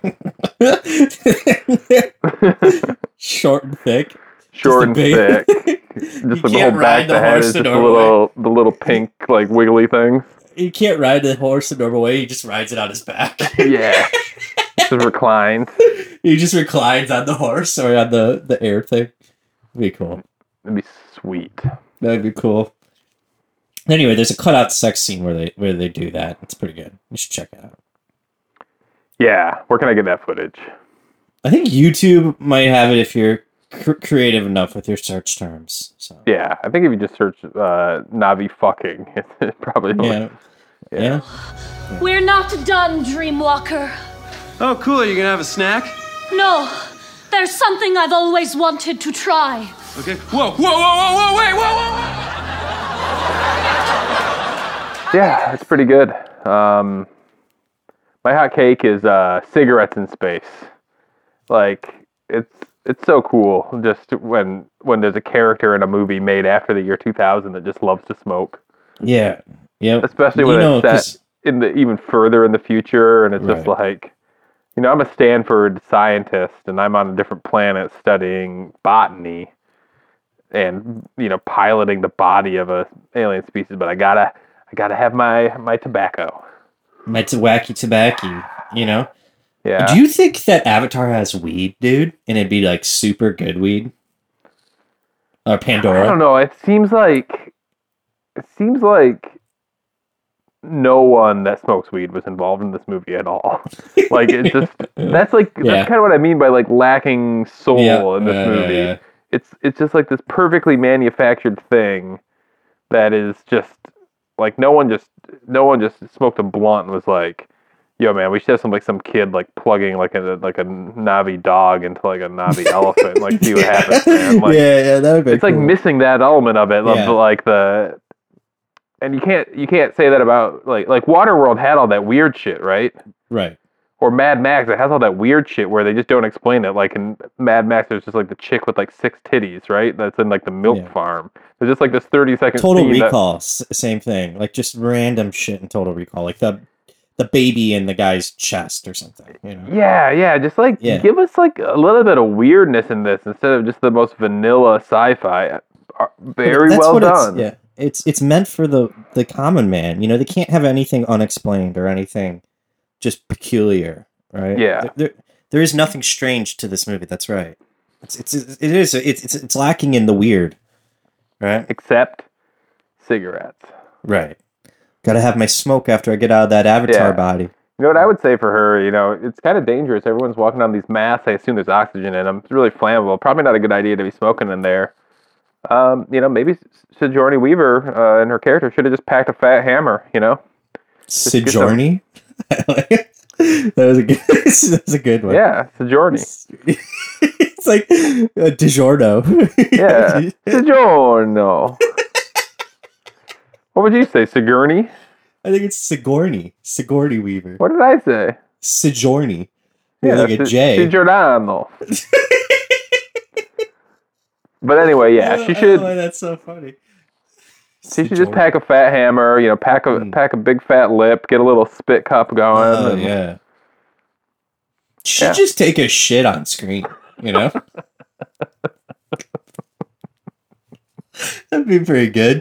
yeah. Short and thick. Short and thick. Just like the whole back of the head is just the little the little pink like wiggly things. You can't ride the horse the normal way. He just rides it on his back. yeah. Just reclines. He just reclines on the horse or on the, the air thing. It'd be cool. That'd be sweet. That'd be cool. Anyway, there's a cutout sex scene where they where they do that. It's pretty good. You should check it out. Yeah. Where can I get that footage? I think YouTube might have it if you're cr- creative enough with your search terms. So. Yeah, I think if you just search uh, Navi fucking, it probably yeah. yeah. Yeah. We're not done, Dreamwalker. Oh, cool. Are you going to have a snack? No. There's something I've always wanted to try. Okay. Whoa, whoa, whoa, whoa, whoa, wait, whoa, whoa. Yeah, it's pretty good. Um, my hot cake is uh, cigarettes in space. Like, it's it's so cool just when when there's a character in a movie made after the year two thousand that just loves to smoke. Yeah. Yeah. Especially when you know, it's set in the even further in the future and it's right. just like, you know, I'm a Stanford scientist and I'm on a different planet studying botany and, you know, piloting the body of a alien species, but I gotta I gotta have my my tobacco. My t- wacky tobacco, you know? Yeah. Do you think that Avatar has weed, dude? And it'd be like super good weed? Or Pandora? I don't know. It seems like it seems like no one that smokes weed was involved in this movie at all. Like it just that's like yeah. that's kind of what I mean by like lacking soul yeah. in this uh, movie. Yeah. It's it's just like this perfectly manufactured thing that is just like no one just no one just smoked a blunt and was like, yo, man, we should have some like some kid like plugging like a like a Navi dog into like a Navi elephant, like see what happens, man. Like, yeah, yeah, that would be. It's cool. Like missing that element of it, yeah. of, like the, and you can't you can't say that about like like Waterworld had all that weird shit, right? Right. Or Mad Max, it has all that weird shit where they just don't explain it. Like in Mad Max, there's just like the chick with like six titties, right? That's in like the milk yeah. farm. There's just like this thirty second. Total scene Recall, that, s- same thing. Like just random shit in Total Recall, like the. the baby in the guy's chest or something, you know? Yeah, yeah, just like yeah. give us like a little bit of weirdness in this instead of just the most vanilla sci-fi. Very That's well done. It's, yeah, it's it's meant for the the common man. You know, they can't have anything unexplained or anything just peculiar, right? Yeah, there, there, there is nothing strange to this movie. That's right. It's it's it is it's it's it's lacking in the weird, right? Except cigarettes, right? Got to have my smoke after I get out of that Avatar yeah. body. You know what I would say for her? You know, it's kind of dangerous. Everyone's walking on these masks. I assume there's oxygen in them. It's really flammable. Probably not a good idea to be smoking in there. Um, you know, maybe Sigourney Weaver uh, and her character should have just packed a fat hammer. You know, Sigourney. That was a good. That was a good one. Yeah, Sigourney. It's like a DiGiorno. Yeah, DiGiorno. What would you say, Sigourney? I think it's Sigourney. Sigourney Weaver. What did I say? Sigourney. Yeah, Like a Si- J. Giordano. But anyway, yeah, Oh, she should. oh, that's so funny. She should just pack a fat hammer, you know, pack a pack a big fat lip, get a little spit cup going. Oh, and, yeah. She Yeah. just take a shit on screen, you know? That'd be pretty good.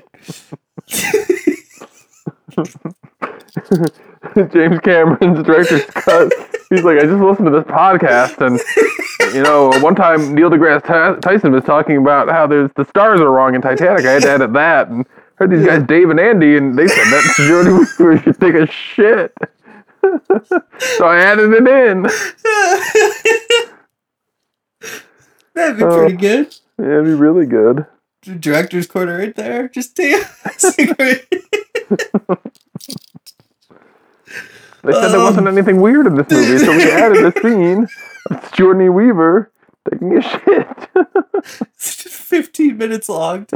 James Cameron's director's cut. He's like, I just listened to this podcast, and you know, one time Neil deGrasse Ty- Tyson was talking about how there's the stars are wrong in Titanic. I had to edit that, and heard these guys Dave and Andy, and they said that Jody Weaver should take a shit. So I added it in. That'd be Oh. pretty good. Yeah, it'd be really good. The director's corner right there. Just take They said there Um. wasn't anything weird in this movie, so we added a scene of Jordan Weaver taking a shit. It's just fifteen minutes long.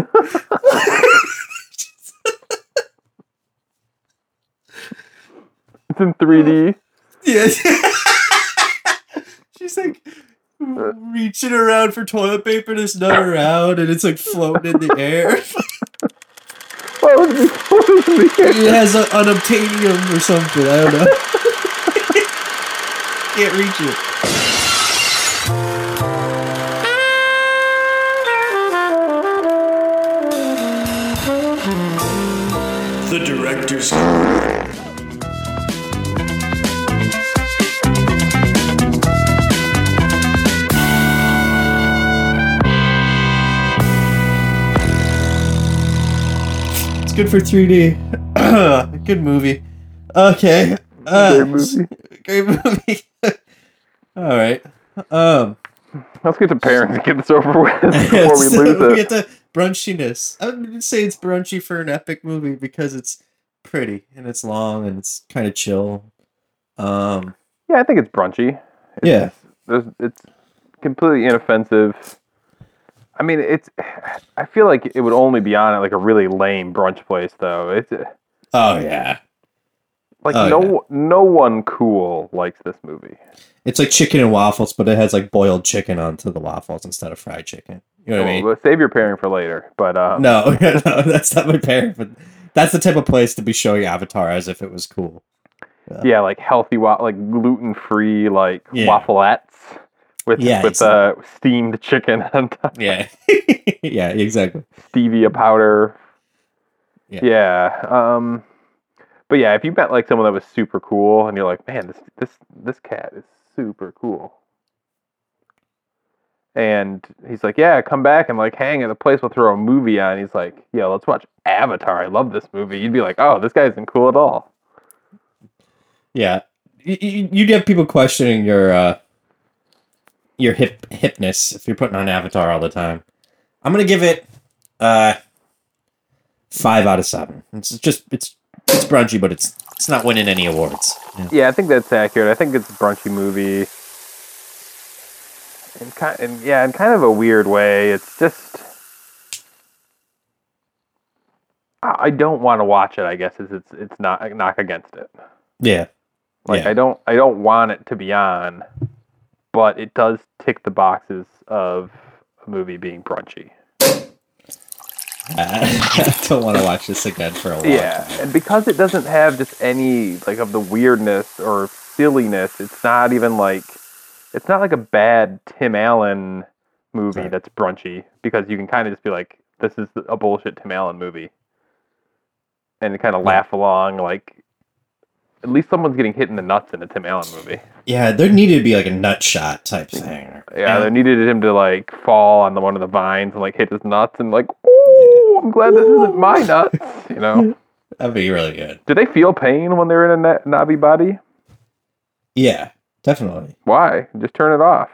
It's in three D. Yes. She's like reaching around for toilet paper to snug around, and it's like floating in the air. What was it floating in the air? It has a, unobtainium or something. I don't know. Can't reach it. The Director's Corner. It's good for three D. Good movie. Okay. Uh, Great movie. Great movie. All right. Um, Let's get to parents and get this over with before we so lose we it. get the brunchiness. I would say it's brunchy for an epic movie because it's pretty and it's long and it's kind of chill. Um, Yeah, I think it's brunchy. It's, Yeah. There's, it's completely inoffensive. I mean, it's. I feel like it would only be on at like a really lame brunch place, though. It's oh yeah. like Oh, no no one cool likes this movie. It's like chicken and waffles, but it has like boiled chicken onto the waffles instead of fried chicken. You know what I mean? Well, save your pairing for later. But uh, No, no, that's not my parent. But that's the type of place to be showing Avatar as if it was cool. yeah, like healthy, wa- like gluten free, like Yeah. wafflettes with Yeah, with it's- uh, steamed chicken on top. Yeah, yeah, exactly. Stevia powder. Yeah. Yeah. Um, but yeah, if you met like someone that was super cool, and you're like, man, this this this cat is super cool, and he's like, yeah, come back and like hang at the place. We'll throw a movie on. He's like, yeah, let's watch Avatar. I love this movie. You'd be like, oh, this guy isn't cool at all. Yeah, Y- y- you'd have people questioning your uh, your hip hipness if you're putting on Avatar all the time. I'm gonna give it uh, five out of seven. It's just it's it's brunchy, but it's it's not winning any awards. Yeah. Yeah, I think that's accurate. I think it's a brunchy movie. And kind, and yeah, in kind of a weird way. It's just, I I don't want to watch it. I guess is it's it's not knock against it. Yeah. Like Yeah. I don't I don't want it to be on, but it does tick the boxes of a movie being brunchy. I don't want to watch this again for a while. Yeah, and because it doesn't have just any like of the weirdness or silliness, it's not even like it's not like a bad Tim Allen movie Right. that's brunchy, because you can kind of just be like, this is a bullshit Tim Allen movie, and kind of laugh along like at least someone's getting hit in the nuts in a Tim Allen movie. Yeah, there needed to be like a nut shot type thing. Yeah, they needed him to like fall on the one of the vines and like hit his nuts and like, ooh, I'm glad this isn't my nuts, you know. That'd be really good. Do they feel pain when they're in a na- Navi body? Yeah, definitely. Why? Just turn it off.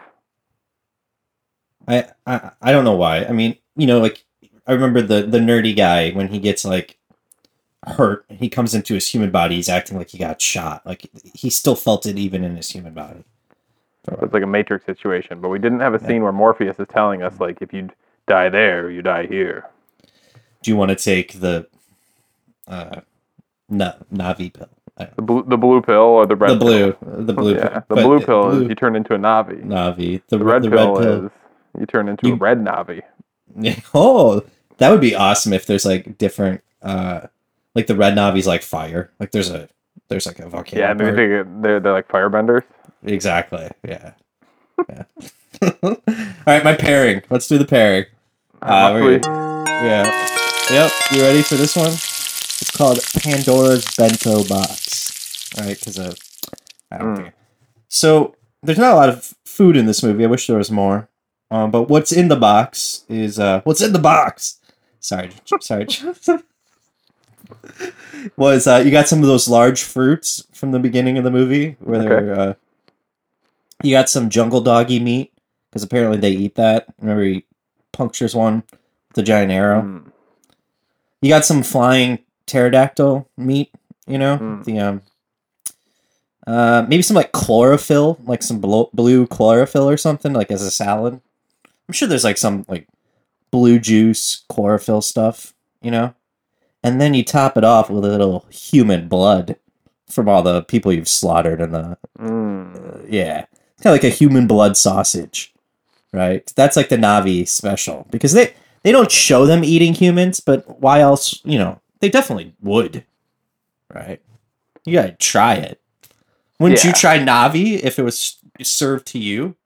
I, I I don't know why. I mean, you know, like I remember the the nerdy guy when he gets like hurt, he comes into his human body, he's acting like he got shot. Like he still felt it even in his human body. It's like a Matrix situation, but we didn't have a scene where Morpheus is telling us like, if you die there, you die here. Do you want to take the uh, no, Navi pill. The blue, the blue pill or the red The blue, pill? the blue yeah, pill. The But blue the pill blue- is you turn into a Navi. Navi. The, The red, the pill, red pill is you turn into You- a red Navi. Yeah. Oh, that would be awesome if there's like different, uh, like the red Navi's like fire. Like there's a, there's like a volcano. Yeah, maybe part. they get, they're they're like firebenders. Exactly. Yeah. Yeah. All right, my pairing. Let's do the pairing. Uh, we're gonna- yeah. Yep. You ready for this one? It's called Pandora's Bento Box. All right, because of I don't Mm. care. So there's not a lot of food in this movie. I wish there was more. Um, but what's in the box is uh, what's in the box. Sorry, sorry. Was uh, you got some of those large fruits from the beginning of the movie where Okay. they're uh, you got some jungle doggy meat because apparently they eat that. Remember he punctures one with a giant arrow. Mm. You got some flying pterodactyl meat, you know, Mm. the um, uh, maybe some like chlorophyll, like some blo- blue chlorophyll or something, like as a salad. I'm sure there's like some like blue juice chlorophyll stuff, you know. And then you top it off with a little human blood from all the people you've slaughtered in the Mm. uh, yeah, kind of like a human blood sausage, right? That's like the Navi special because they they don't show them eating humans, but why else? You know, they definitely would, right? You gotta try it. Wouldn't Yeah. you try Navi if it was served to you?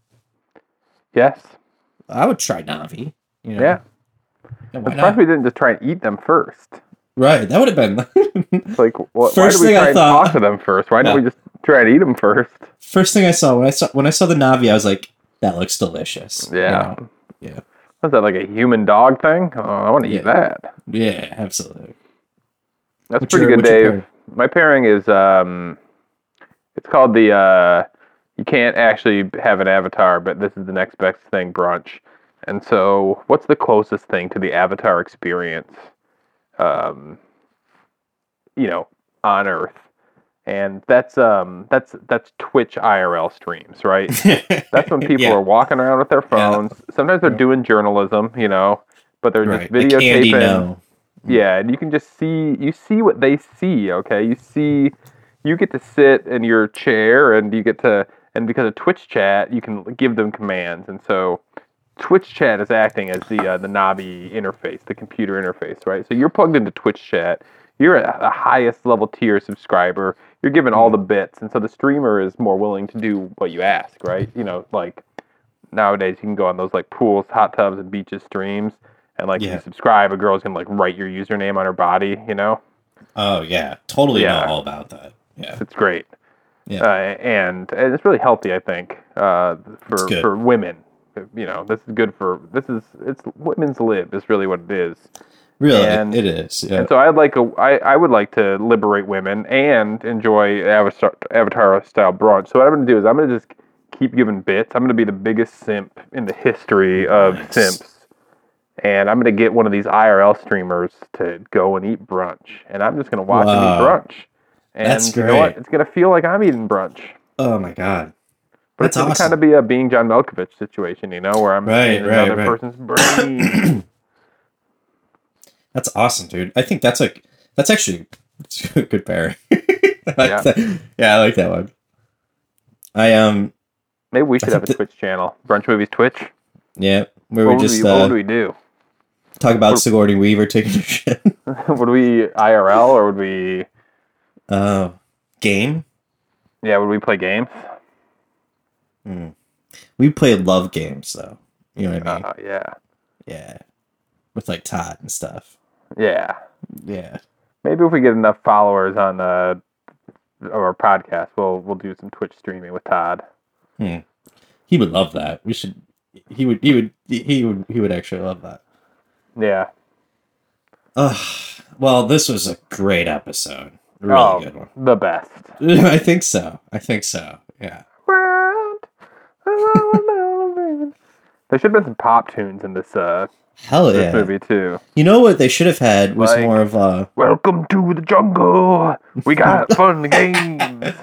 Yes. I would try Navi. You know? Yeah. Yeah, I'm why surprised not? we didn't just try and eat them first. Right, that would have been It's like, wh- why First did we thing I try and thought- talk to them first? Why didn't Yeah. we just try and eat them first? first thing I saw when I saw when I saw the Navi. I was like, that looks delicious. you Yeah. know? Yeah. Was that like a human dog thing? Oh, I want to Yeah. eat that. Yeah, absolutely. That's What's pretty your- good, what's your Dave. pairing? My pairing is um, it's called the uh, you can't actually have an avatar, but this is the next best thing brunch. And so, what's the closest thing to the Avatar experience, um, you know, on Earth? And that's um, that's that's Twitch I R L streams, right? That's when people Yeah. are walking around with their phones. Sometimes they're doing journalism, you know, but they're Right. just The candy videotaping. no. Yeah, and you can just see you see what they see, okay? You see you get to sit in your chair and you get to and because of Twitch chat, you can give them commands. And so Twitch chat is acting as the uh, the Navi interface, the computer interface, right? So you're plugged into Twitch chat. You're a, a highest level tier subscriber. You're given all the bits, and so the streamer is more willing to do what you ask, right? You know, like nowadays you can go on those like pools, hot tubs, and beaches streams, and like if Yeah. you subscribe, a girl's gonna like write your username on her body, you know? Oh yeah, totally Yeah. know all about that. Yeah. It's great. Yeah. Uh, and, and it's really healthy, I think, uh, It's for good. for women. You know, this is good for this is it's women's lib is really what it is. Really, And- it is. Yeah. And so I'd like a I, I would like to liberate women and enjoy Avatar Avatar style brunch. So what I'm gonna do is I'm gonna just keep giving bits. I'm gonna be the biggest simp in the history of Nice. simps. And I'm gonna get one of these I R L streamers to go and eat brunch. And I'm just gonna watch them eat Wow. brunch. And That's you know what? great. It's gonna feel like I'm eating brunch. Oh my god. But That's it's gonna awesome. kind of be a being John Malkovich situation, you know, where I'm Right, eating right, another right. person's brain. That's awesome, dude. I think that's like that's actually it's a good pairing. I like Yeah. that. Yeah, I like that one. I um Maybe we should I have a think Twitch channel. Brunch Movies Twitch. yeah, where What we would just we, what uh, would we do? talk about what- Sigourney Weaver taking a shit. Would we I R L or would we Uh, game. yeah, would we play games? Hmm. We played love games though. You know what I mean? Uh, yeah. Yeah, with like Todd and stuff. Yeah. Yeah. Maybe if we get enough followers on uh, our podcast, we'll we'll do some Twitch streaming with Todd. Hmm. He would love that. We should. He would. He would. He would. He would actually love that. Yeah. Ugh. Well, this was a great episode. Really oh, good one. The best. I think so. I think so. Yeah. There should have been some pop tunes in this uh Hell this yeah. movie too. You know what they should have had was Like- more of a. Welcome to the jungle. We got fun games.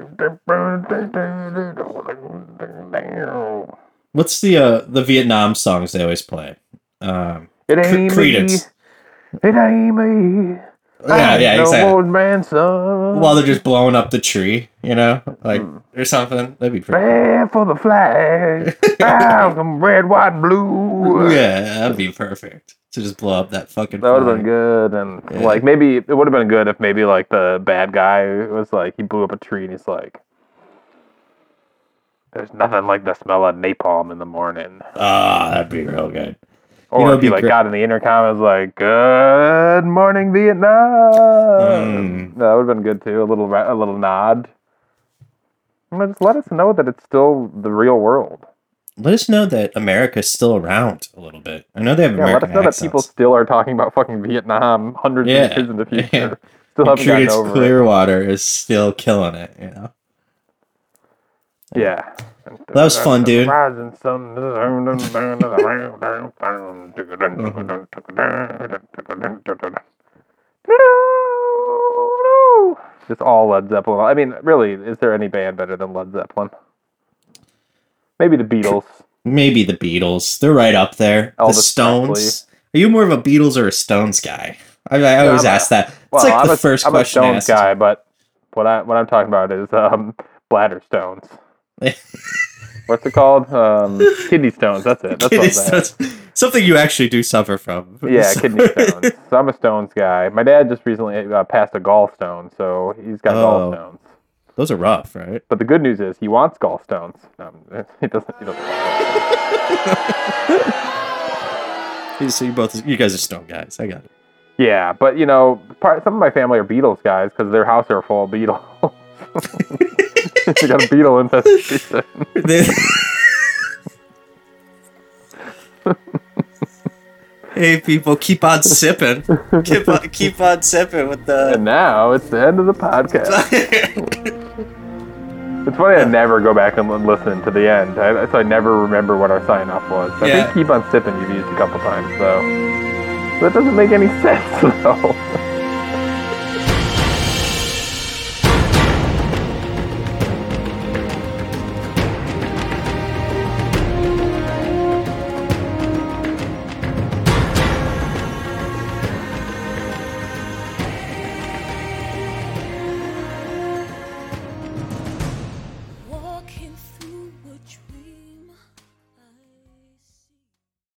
What's the uh the Vietnam songs they always play? Um, It Cre- ain't Credence. me. It ain't me. Yeah, yeah, no exactly. old man, son. While they're just blowing up the tree, you know, like Hmm. or something. That'd be pretty. Stand for the flag. ah, some red, white, and blue. Yeah, that'd be perfect to just blow up that fucking. That would have flag. been good, and Yeah. like maybe it would have been good if maybe like the bad guy was like he blew up a tree and he's like, "There's nothing like the smell of napalm in the morning." Ah, that'd be real good. Or You know, if he it'd be like great- got in the intercom and was like, "Good morning, Vietnam." Mm. That would have been good too. A little ra- a little nod. You know, just let us know that it's still the real world. Let us know that America's still around a little bit. I know they have Yeah, let American us know accents. that people still are talking about fucking Vietnam hundreds Yeah. of years in the future. Yeah. Still haven't gotten Creedence over it. Clearwater is still killing it, you know. Yeah. That was fun, dude. Rising sun. Just all Led Zeppelin. I mean, really, is there any band better than Led Zeppelin? Maybe the Beatles. Maybe the Beatles. They're right up there. Elvis the Stones. Presley. Are you more of a Beatles or a Stones guy? I, I always I'm a- ask that. It's Well, like I'm the a, first I'm question a Stones asked. guy, but what I what I'm talking about is um, bladder stones. What's it called? Um, kidney stones. That's it. That's Kidney what I'm saying. stones. Something you actually do suffer from. Yeah, kidney stones. So I'm a Stones guy. My dad just recently uh, passed a gallstone, so he's got Oh. gallstones. Those are rough, right? But the good news is he wants gallstones. No, he doesn't. He doesn't. So you both, you guys are Stone guys. I got it. Yeah, but you know, part, some of my family are Beatles guys because their house are full of Beatles. You got a Beatle infestation. Hey, people, keep on sipping. keep on, keep on sipping with the. And now it's the end of the podcast. It's funny I never go back and listen to the end, I, so I never remember what our sign off was. I Yeah. think "Keep on Sipping" you've used a couple times, though. That doesn't make any sense, though.